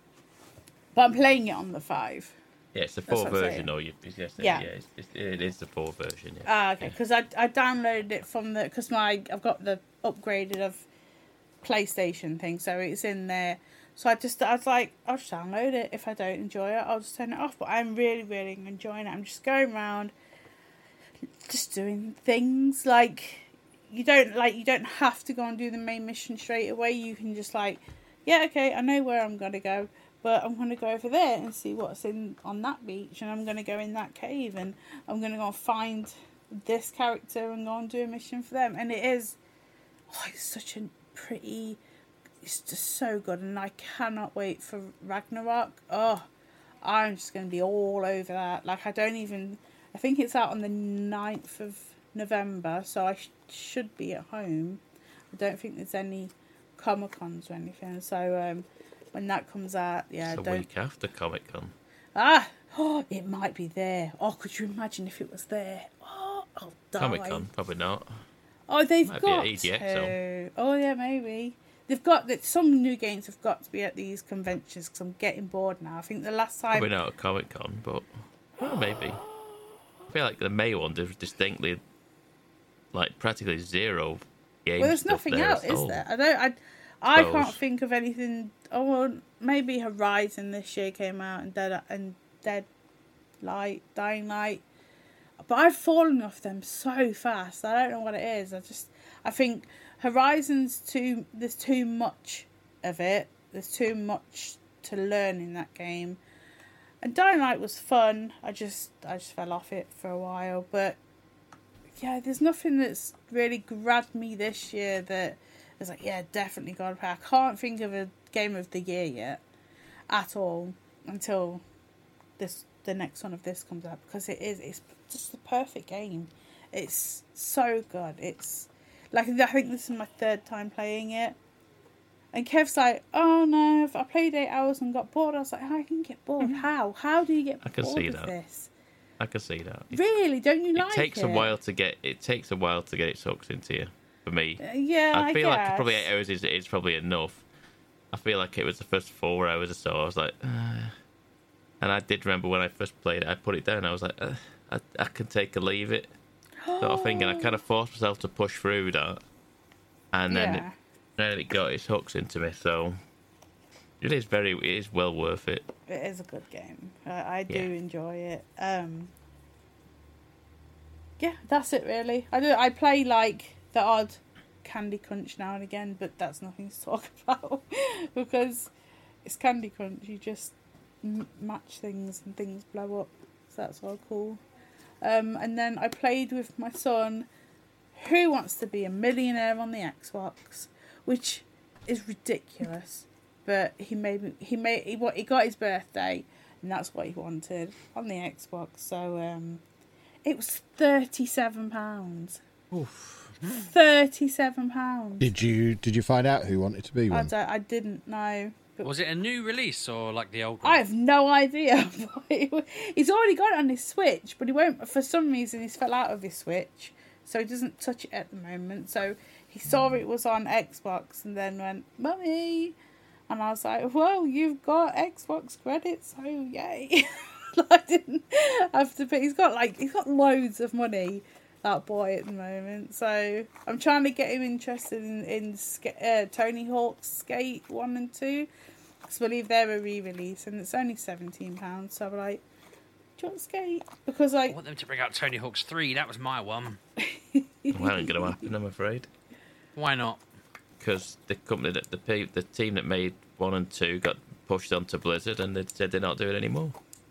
But I'm playing it on the five. Yeah, it's the That's four what I'm version, saying. or you? Yes, Yeah. yeah, it's, it's, it is the four version. Yeah. Ah, okay. Because I I downloaded it from the because my I've got the upgraded of PlayStation thing, so it's in there. So I just I was like, I'll just download it. If I don't enjoy it, I'll just turn it off. But I'm really really enjoying it. I'm just going around, just doing things. Like, you don't like you don't have to go and do the main mission straight away. You can just like, yeah, okay, I know where I'm gonna go, but I'm going to go over there and see what's in on that beach, and I'm going to go in that cave, and I'm going to go and find this character and go and do a mission for them. And it is, oh, it's such a pretty, it's just so good, and I cannot wait for Ragnarok. Oh, I'm just going to be all over that. Like, I don't even, I think it's out on the ninth of November, so I sh- should be at home. I don't think there's any Comic-Cons or anything, so um, when that comes out, yeah, It's a don't... week after Comic Con. Ah, oh, it might be there. Oh, could you imagine if it was there? Oh, I'll die. Comic Con, probably not. Oh, they've Might got be at E D X L. to. Oh, yeah, maybe. They've got that. Some new games have got to be at these conventions because I'm getting bored now. I think the last time. Probably not at Comic Con, but well, maybe. I feel like the May one is distinctly, like, practically zero games. Well, there's stuff nothing there out, at is all. there? I don't. I. I Suppose. can't think of anything. Oh, well, maybe Horizon this year came out, and Dead and Dead Light, Dying Light. But I've fallen off them so fast. I don't know what it is. I just, I think Horizon's too. There's too much of it. There's too much to learn in that game. And Dying Light was fun. I just, I just fell off it for a while. But yeah, there's nothing that's really grabbed me this year that is like, yeah, definitely God of War. I can't think of a game of the year yet, at all, until this the next one of this comes out, because it is it's just the perfect game. It's so good. It's like, I think this is my third time playing it, and Kev's like, oh no, if I played eight hours and got bored. I was like, how can you get bored? How? How do you get I can bored see of that. this? I can see that. It, Really? Don't you it like it? takes a while to get. It takes a while to get it sucked into you. For me, Uh, yeah, I I feel like guess. probably eight hours is is probably enough. I feel like it was the first four hours or so. I was like, uh, and I did remember when I first played it, I put it down. I was like, uh, I I can take or leave it, sort of thing. And I kind of forced myself to push through that, and then Yeah. it, then it got its hooks into me. So it is very, it is well worth it. It is a good game. I, I do Yeah. enjoy it. Um, yeah, that's it really. I do. I play like the odd Candy Crunch now and again, but that's nothing to talk about because it's Candy Crunch. You just m- match things and things blow up. So that's all cool. Um, and then I played with my son, who wants to be a millionaire on the Xbox, which is ridiculous. But he made me. He made. He what? He got his birthday, and that's what he wanted on the Xbox. So um, it was thirty-seven pounds. Oof. Thirty-seven pounds. Did you did you find out who wanted to be I one? don't, I didn't know. But Was it a new release or like the old one? I have no idea. He's already got it on his Switch, but he won't. For some reason, he's fell out of his Switch, so he doesn't touch it at the moment. So he saw it was on Xbox, and then went, "Mummy," and I was like, "Well, you've got Xbox credits, so yay!" I didn't have to pay. He's got like he's got loads of money, that boy, at the moment. So I'm trying to get him interested in in uh, Tony Hawk's Skate one and two. I believe they're a re-release, and it's only seventeen pounds. So I'm like, do you want Skate? Because I like, want them to bring out Tony Hawk's three. That was my one. Well, ain't gonna happen, I'm afraid. Why not? because the company that the pe- the team that made one and two got pushed onto Blizzard, and they said they're not doing it anymore.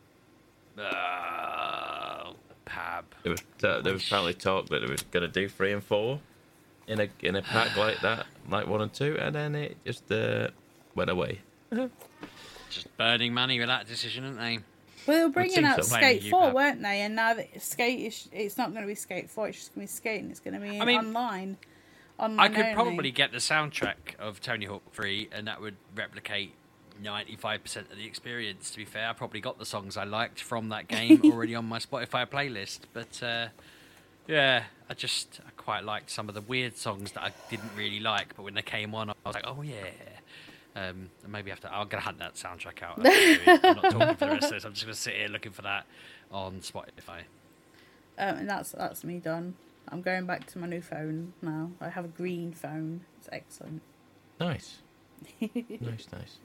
Uh, pab. There was uh, there was apparently talk that they were going to do three and four in a in a pack like that, like one and two, and then it just uh, went away. Just burning money with that decision, aren't they? Well, they were bringing out so. Skate You, four, Pab. weren't they? And now that Skate is, it's not going to be Skate four. It's just going to be Skate, and it's going to be I mean, online. online I could only. probably get the soundtrack of Tony Hawk three, and that would replicate ninety-five percent of the experience. To be fair, I probably got the songs I liked from that game already on my Spotify playlist. But uh, yeah, I just I quite liked some of the weird songs that I didn't really like. But when they came on, I was like, oh yeah. Um, and maybe after I'm gonna hunt that soundtrack out. I'm not talking for the rest of this. I'm just gonna sit here looking for that on Spotify. Um, and that's that's me done. I'm going back to my new phone now. I have a green phone. It's excellent. Nice, nice, nice.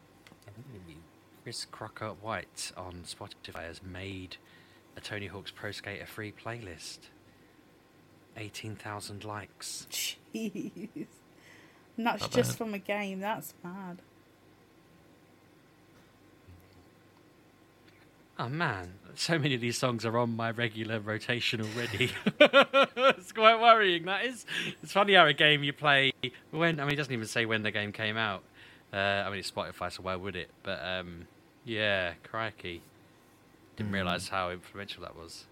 Chris Crocker White on Spotify has made a Tony Hawk's Pro Skater three playlist. eighteen thousand likes. Jeez. And that's Not just bad. from a game. That's mad. Oh man, so many of these songs are on my regular rotation already. It's quite worrying, that is. It's funny how a game you play when, I mean, it doesn't even say when the game came out. Uh, I mean, it's Spotify, so why would it? But um, yeah, crikey. Didn't Mm. realise how influential that was.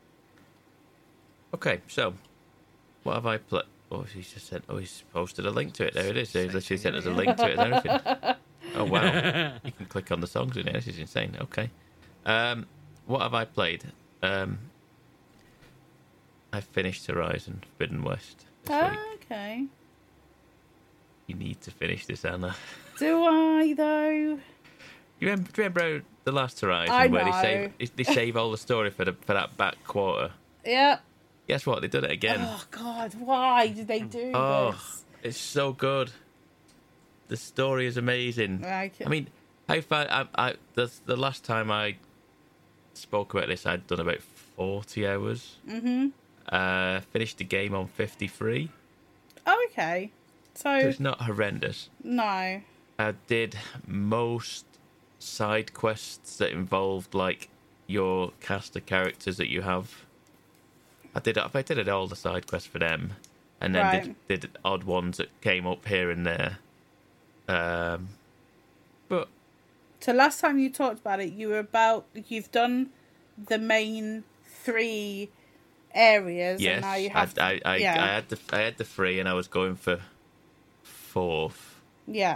Okay, so what have I played? Oh, he's just said. Oh, he's posted a link to it. There it is. He's literally sent us a link to it and everything. Oh wow! You can click on the songs in there. This is insane. Okay. Um, what have I played? Um, I finished Horizon Forbidden West this Oh, week. okay. You need to finish this, Anna. Do I though? You remember, do you remember the last Horizon I where know. they save they save all the story for the for that back quarter? Yeah. Guess what? They did it again. Oh God! Why did they do Oh, this? it's so good. The story is amazing. Like it. I mean, how far? I, I the the last time I spoke about this, I'd done about forty hours. Mhm. Uh, finished the game on fifty-three. Oh, okay. So, So it's not horrendous. no. I did most side quests that involved like your cast of characters that you have. I did. I did it all the side quests for them, and then Right. did, did odd ones that came up here and there. Um, but So last time you talked about it, you were about you've done the main three areas, yes, and now you have. I, I, I, yeah. I had the I had the three, and I was going for fourth. Yeah.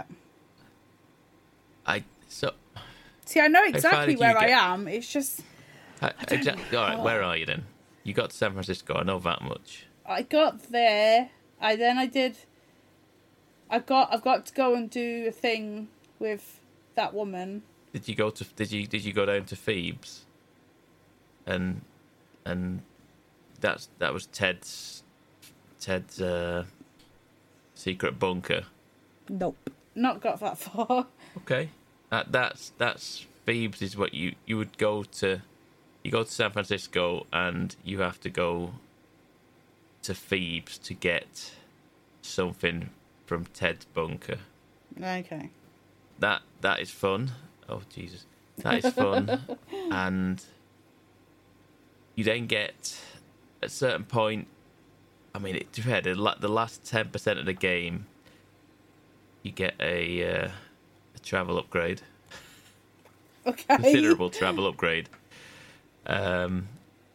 I so See, I know far exactly did you where I get? am. It's just I, exactly. All right, where are you then? You got to San Francisco. I know that much. I got there. I then I did. I got. I've got to go and do a thing with that woman. Did you go to? Did you did you go down to Thebes? And and that's that was Ted's Ted's uh, secret bunker. Nope. Not got that far. Okay, that that's that's Thebes is what you you would go to. You go to San Francisco and you have to go to Thebes to get something from Ted's bunker. Okay. That that is fun. Oh Jesus, that is fun. And you then get at a certain point. I mean, it, to be fair, the, la- the last ten percent of the game, you get a uh, a travel upgrade. Okay. Considerable travel upgrade. Um,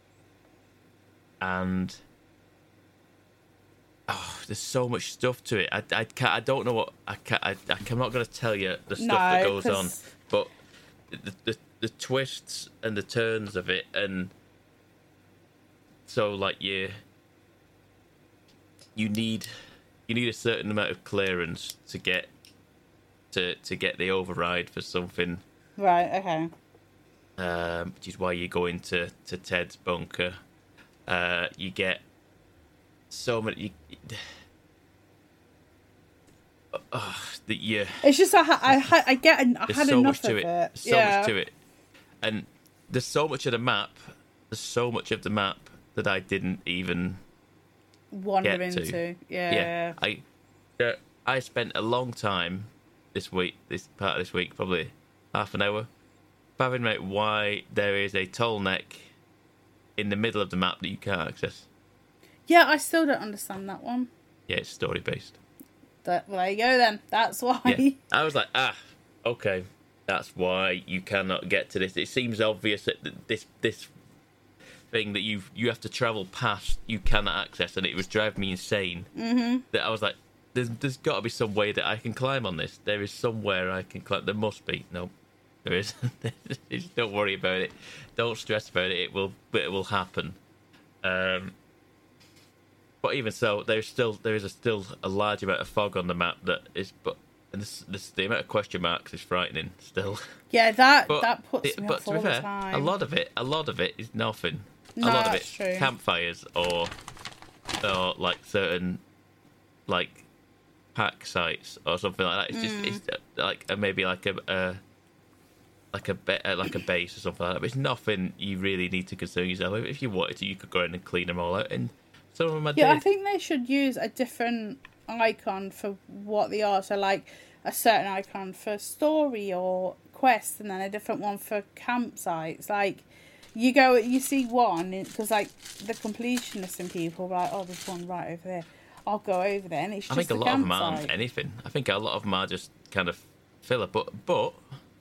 and oh, there's so much stuff to it. I, I can't. I don't know what I can't. I, I'm not going to tell you the stuff No, that goes 'cause- on, but the, the the twists and the turns of it, and so like you you need you need a certain amount of clearance to get to to get the override for something. Right. Okay. Um, which is why you go into to Ted's bunker. Uh, you get so many. You, uh, that you. It's just I ha- I, ha- I get an- I There's had so enough much to of it. it. There's so yeah. much to it, and there's so much of the map. There's so much of the map that I didn't even Wander get into. to. Yeah. Yeah. I. Uh, I spent a long time this week, this part of this week, probably half an hour, having out why there is a toll neck in the middle of the map that you can't access. Yeah, I still don't understand that one. Yeah, it's story based. That, well, there you go then. That's why. Yeah. I was like, ah, okay, that's why you cannot get to this. It seems obvious that this this thing that you you have to travel past, you cannot access, and it was driving me insane. Mm-hmm. That I was like, there's there's got to be some way that I can climb on this. There is somewhere I can climb. There must be. No, there isn't. Just don't worry about it. Don't stress about it. It will, but it will happen. Um. But even so, there's still there is a still a large amount of fog on the map that is, but and this, this the amount of question marks is frightening still. Yeah, that But that puts it- me but off to be all the fair, time. a lot of it, a lot of it is nothing. No, a lot of that's it, true. campfires or or like certain like pack sites or something like that. It's just Mm. it's uh, like uh, maybe like a. a like a ba- uh, like a base or something like that. But it's nothing you really need to concern yourself with. If you wanted to, you could go in and clean them all out. And some of them I Yeah, did. I think they should use a different icon for what they are. So, like a certain icon for story or quest, and then a different one for campsites. Like you go, you see one because like the completionists and people are like, oh, there's one right over there. I'll go over there, and it's I just think a a lot of them campsite. aren't anything. I think a lot of them are just kind of filler. But but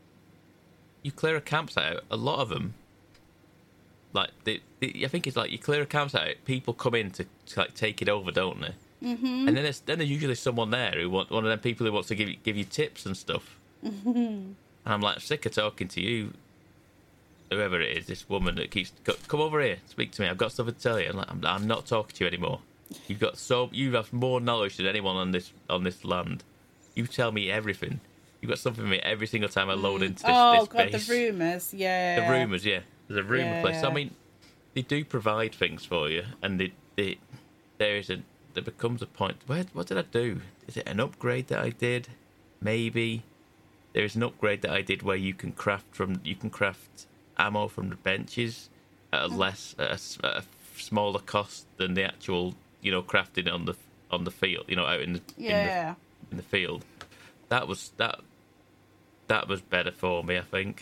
you clear a campsite out. A lot of them, like they, they, I think it's like you clear a campsite out. People come in to, to like take it over, don't they? Mm-hmm. And then there's then there's usually someone there who want one of them people who wants to give you, give you tips and stuff. Mm-hmm. And I'm like sick of talking to you, whoever it is, this woman that keeps come over here, speak to me. I've got stuff to tell you. I'm like, I'm, I'm not talking to you anymore. You've got so you have more knowledge than anyone on this on this land. You tell me everything. You've got something for me every single time I load into this, oh this god, base. the rumours, yeah. The rumours, yeah. There's a rumour Yeah. place. I mean, they do provide things for you, and they, they there is a there becomes a point. Where what did I do? Is it an upgrade that I did? Maybe there is an upgrade that I did where you can craft from you can craft ammo from the benches at a less at a, s- at a smaller cost than the actual you know crafting on the on the field. You know, out in the Yeah. in the, in the field. That was that. That was better for me, I think.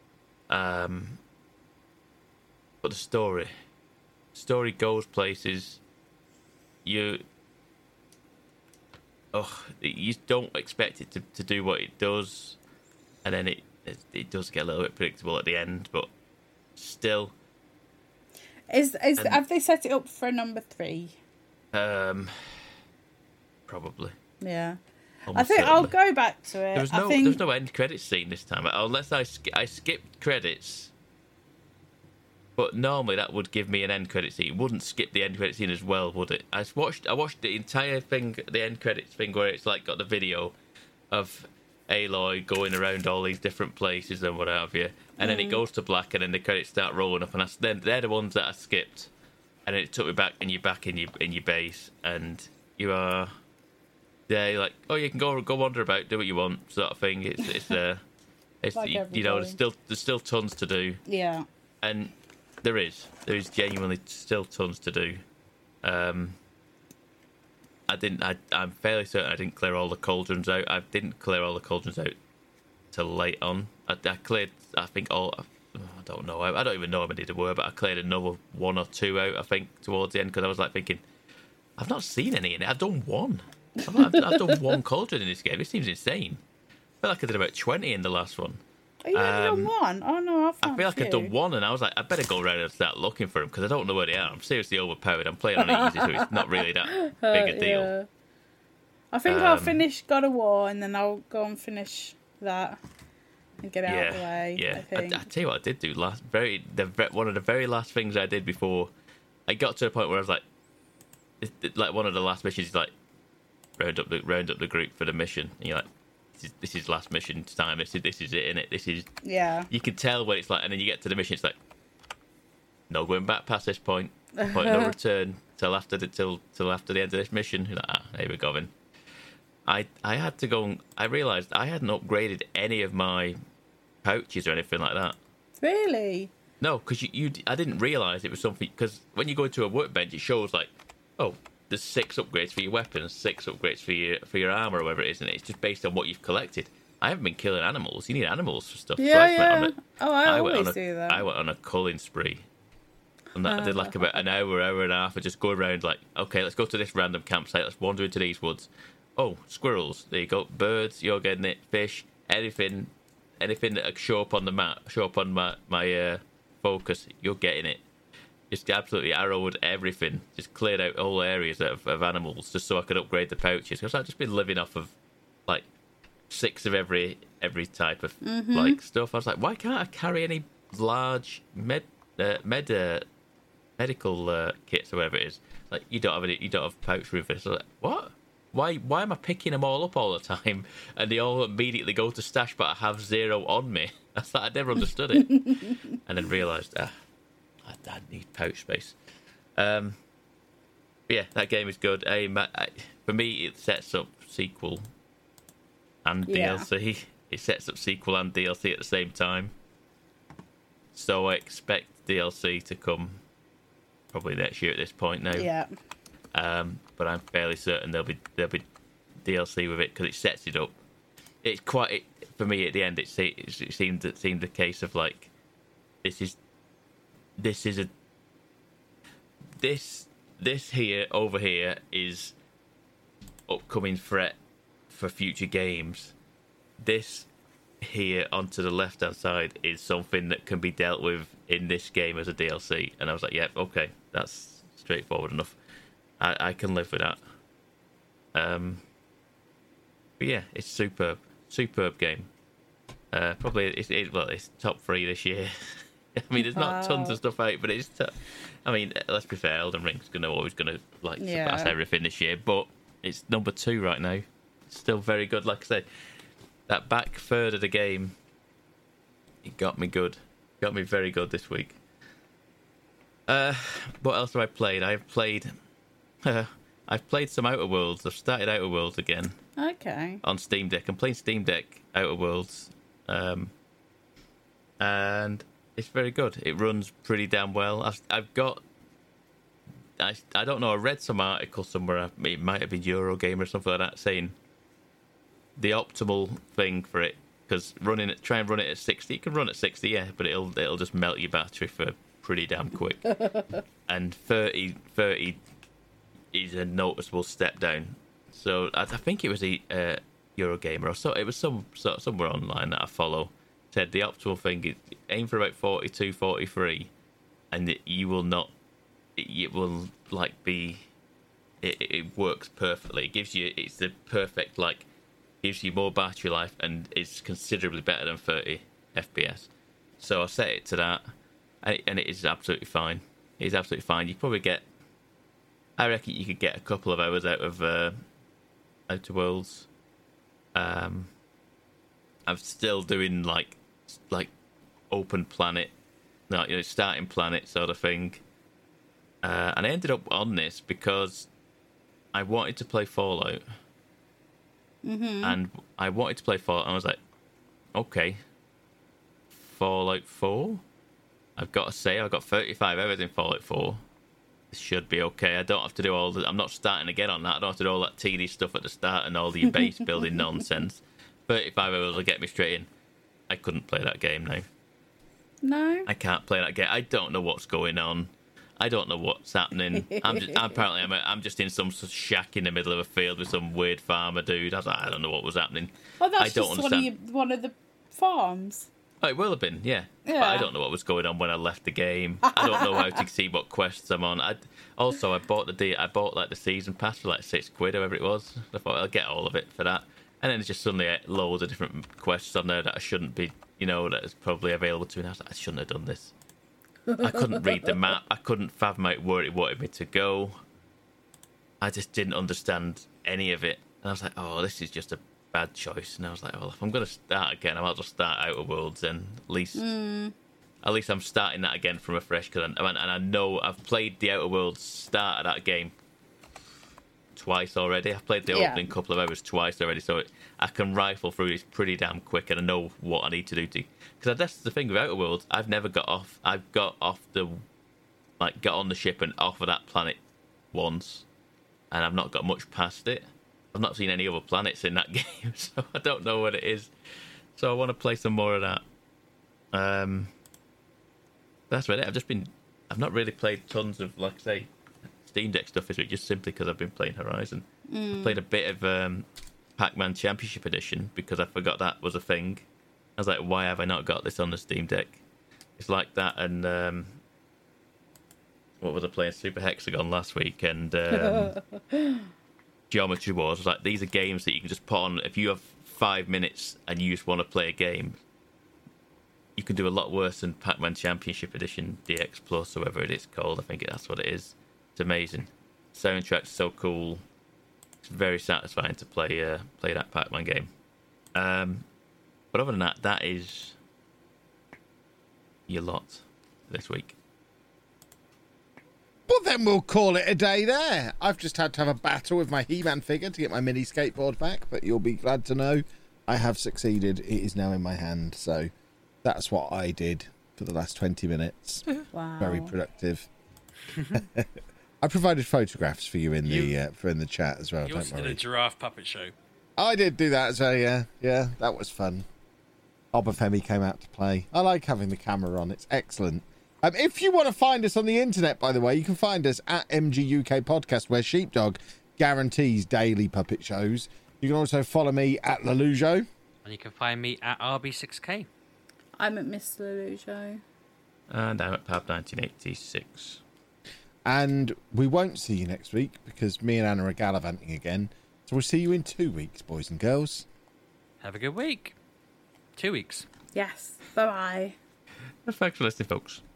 Um, but the story, story goes places. You, oh, you don't expect it to, to do what it does, and then it, it it does get a little bit predictable at the end. But still, Is is And- have they set it up for number three? um, probably. Yeah. I Almost think I'll certainly. go back to it. There was I no think there was no end credits scene this time, unless I sk- I skipped credits. But normally that would give me an end credit scene. It wouldn't skip the end credit scene as well, would it? I watched I watched the entire thing, the end credits thing, where it's like got the video of Aloy going around all these different places and what have you, and then it Mm. goes to black, and then the credits start rolling up, and that's, then they're the ones that I skipped, and then it took me back, and you're back in your in your base, and you are. Yeah, you're like, oh, you can go go wander about, do what you want, sort of thing. It's it's uh, it's Like you, you know, there's everybody. still there's still tons to do, yeah. and there is there is genuinely still tons to do. Um, I didn't. I I'm fairly certain I didn't clear all the cauldrons out. I didn't clear all the cauldrons out till late on. I, I cleared. I think all. I don't know. I, I don't even know how many there were, but I cleared another one or two out. I think towards the end because I was like thinking, I've not seen any in it. I've done one. I've, I've, I've done one cauldron in this game. It seems insane. I feel like I did about twenty in the last one. Are you only Um, on one? Oh no, I I found feel like two. I've done one, and I was like, I better go around and start looking for them because I don't know where they are. I'm seriously overpowered. I'm playing on easy, so it's not really that big a deal. Yeah. I think I'll Um, finish God of War and then I'll go and finish that and get it out Yeah, of the way. yeah. I think. I, I tell you what, I did do last very the ve- one of the very last things I did before I got to the point where I was like, it, it- like one of the last missions is like round up the round up the group for the mission. And you're like, this is, this is last mission time. This is this is it, innit? This is Yeah. you can tell what it's like, and then you get to the mission. It's like no going back past this point. Point no return till after the till till after the end of this mission. You're like, ah, here we go then. I I had to go. And, I realised I hadn't upgraded any of my pouches or anything like that. Really? No, because you, you I didn't realise it was something. Because when you go into a workbench, it shows like, oh, there's six upgrades for your weapons, six upgrades for your for your armor, or whatever it is, and it's just based on what you've collected. I haven't been killing animals. You need animals for stuff. Yeah, so I yeah. Went on a, oh, I, I always went on a, do that. I went on a culling spree. And that, I did like about an hour, hour and a half of just go around like, okay, let's go to this random campsite, let's wander into these woods. Oh, squirrels, there you go. Birds, you're getting it. Fish, anything anything that show up on the map, show up on my, my uh, focus, you're getting it. Just absolutely arrowed everything. Just cleared out all areas of, of animals just so I could upgrade the pouches. Because I've just been living off of like six of every every type of Mhm. like stuff. I was like, why can't I carry any large med uh, med uh, medical uh, kits or whatever it is? Like you don't have any, you don't have pouch room for this. I was like, what? Why why am I picking them all up all the time? And they all immediately go to stash, but I have zero on me. I thought I never understood it, and then realised ah, I, I need pouch space. Um, but yeah, that game is good. I, I, for me, it sets up sequel and Yeah. D L C. It sets up sequel and D L C at the same time. So I expect D L C to come probably next year at this point now. Yeah. Um, but I'm fairly certain there'll be there'll be D L C with it because it sets it up. It's quite it, for me at the end. It, se- it seemed it seemed the case of like this is this is a this this here over here is upcoming threat for future games. This here onto the left hand side is something that can be dealt with in this game as a D L C, and I was like, yeah, okay, that's straightforward enough. I, I can live with that. Um, but yeah, it's superb, superb game. Uh, probably it's it, well, it's top three this year. I mean, there's not tons Wow. of stuff out, but it's. T- I mean, let's be fair, Elden Ring's gonna always gonna like Yeah. surpass everything this year, but it's number two right now. It's still very good. Like I said, that back third of the game, it got me good, got me very good this week. Uh, what else have I played? I've played. I've played some Outer Worlds. I've started Outer Worlds again Okay. on Steam Deck. I'm playing Steam Deck Outer Worlds, um, and it's very good. It runs pretty damn well. I've, I've got, I, I don't know. I read some article somewhere. It might have been Eurogamer or something like that, saying the optimal thing for it, because running it, try and run it at sixty. You can run at sixty, yeah, but it'll it'll just melt your battery for pretty damn quick. And thirty, thirty is a noticeable step down. So I, I think it was a uh, Eurogamer or so. It was some so, somewhere online that I follow. Said the optimal thing is aim for about forty-two, forty-three, and it, you will not. It, it will like be. It, it works perfectly. It gives you. It's the perfect like. Gives you more battery life and it's considerably better than thirty F P S. So I set it to that, and it, and it is absolutely fine. It is absolutely fine. You probably get. I reckon you could get a couple of hours out of uh, Outer Worlds. Um, I'm still doing like like open planet, no, you know, starting planet sort of thing. Uh, and I ended up on this because I wanted to play Fallout. Mm-hmm. And I wanted to play Fallout, and I was like, okay, Fallout four? I've got to say, I've got thirty-five hours in Fallout four. This should be okay. I don't have to do all the... I'm not starting again on that. I don't have to do all that tedious stuff at the start and all the base building nonsense. thirty-five hours will get me straight in. I couldn't play that game now. No. I can't play that game. I don't know what's going on. I don't know what's happening. I'm just, apparently I'm, a, I'm just in some sort of shack in the middle of a field with some weird farmer dude. I was like, I don't know what was happening. Oh, that's I don't just one of, understand. your, one of the farms. Oh, it will have been, yeah. Yeah. But I don't know what was going on when I left the game. I don't know how to see what quests I'm on. I also I bought the de- I bought like the season pass for like six quid or whatever it was. I thought I'll get all of it for that. And then it's just suddenly loads of different quests on there that I shouldn't be, you know, that is probably available to me. And I was like, I shouldn't have done this. I couldn't read the map. I couldn't fathom out where it wanted me to go. I just didn't understand any of it. And I was like, oh, this is just a bad choice. And I was like, well, if I'm going to start again, I might as well start Outer Worlds. And at least, Mm. at least I'm starting that again from afresh. Cause I, and I know I've played the Outer Worlds start of that game twice already. I've played the Yeah. opening couple of hours twice already. So it, I can rifle through this pretty damn quick. And I know what I need to do to... Because that's the thing with Outer Worlds. I've never got off... I've got off the... Like, got on the ship and off of that planet once. and I've not got much past it. I've not seen any other planets in that game, so I don't know what it is. So I want to play some more of that. Um, that's about it. I've just been, I've not really played tons of, like I say, Steam Deck stuff this week, just simply because I've been playing Horizon. Mm. I played a bit of um, Pac-Man Championship Edition because I forgot that was a thing. I was like, why have I not got this on the Steam Deck? It's like that, and um, what was I playing? Super Hexagon last week, and um, Geometry Wars. I was like, these are games that you can just put on if you have five minutes and you just want to play a game. You can do a lot worse than Pac-Man Championship Edition D X Plus, or whatever it is called. I think that's what it is. It's amazing. Soundtrack's so cool. It's very satisfying to play uh, play that Pac-Man game. Um, but other than that, that is your lot this week. Well, then we'll call it a day there. I've just had to have a battle with my He-Man figure to get my mini skateboard back, but you'll be glad to know I have succeeded. It is now in my hand, so that's what I did for the last twenty minutes. Wow. Very productive. I provided photographs for you in the You- uh, for in the chat as well. You Don't also did worry. a giraffe puppet show. I did do that as well. Yeah, yeah, that was fun. Obafemi came out to play. I like having the camera on. It's excellent. Um, if you want to find us on the internet, by the way, you can find us at M G U K Podcast, where Sheepdog guarantees daily puppet shows. You can also follow me at Lelujo. And you can find me at R B six K. I'm at Miss Lelujo. And I'm at Pab nineteen eighty-six. And we won't see you next week because me and Anna are gallivanting again. So we'll see you in two weeks, boys and girls. Have a good week. Two weeks. Yes. Bye bye. Thanks for listening, folks.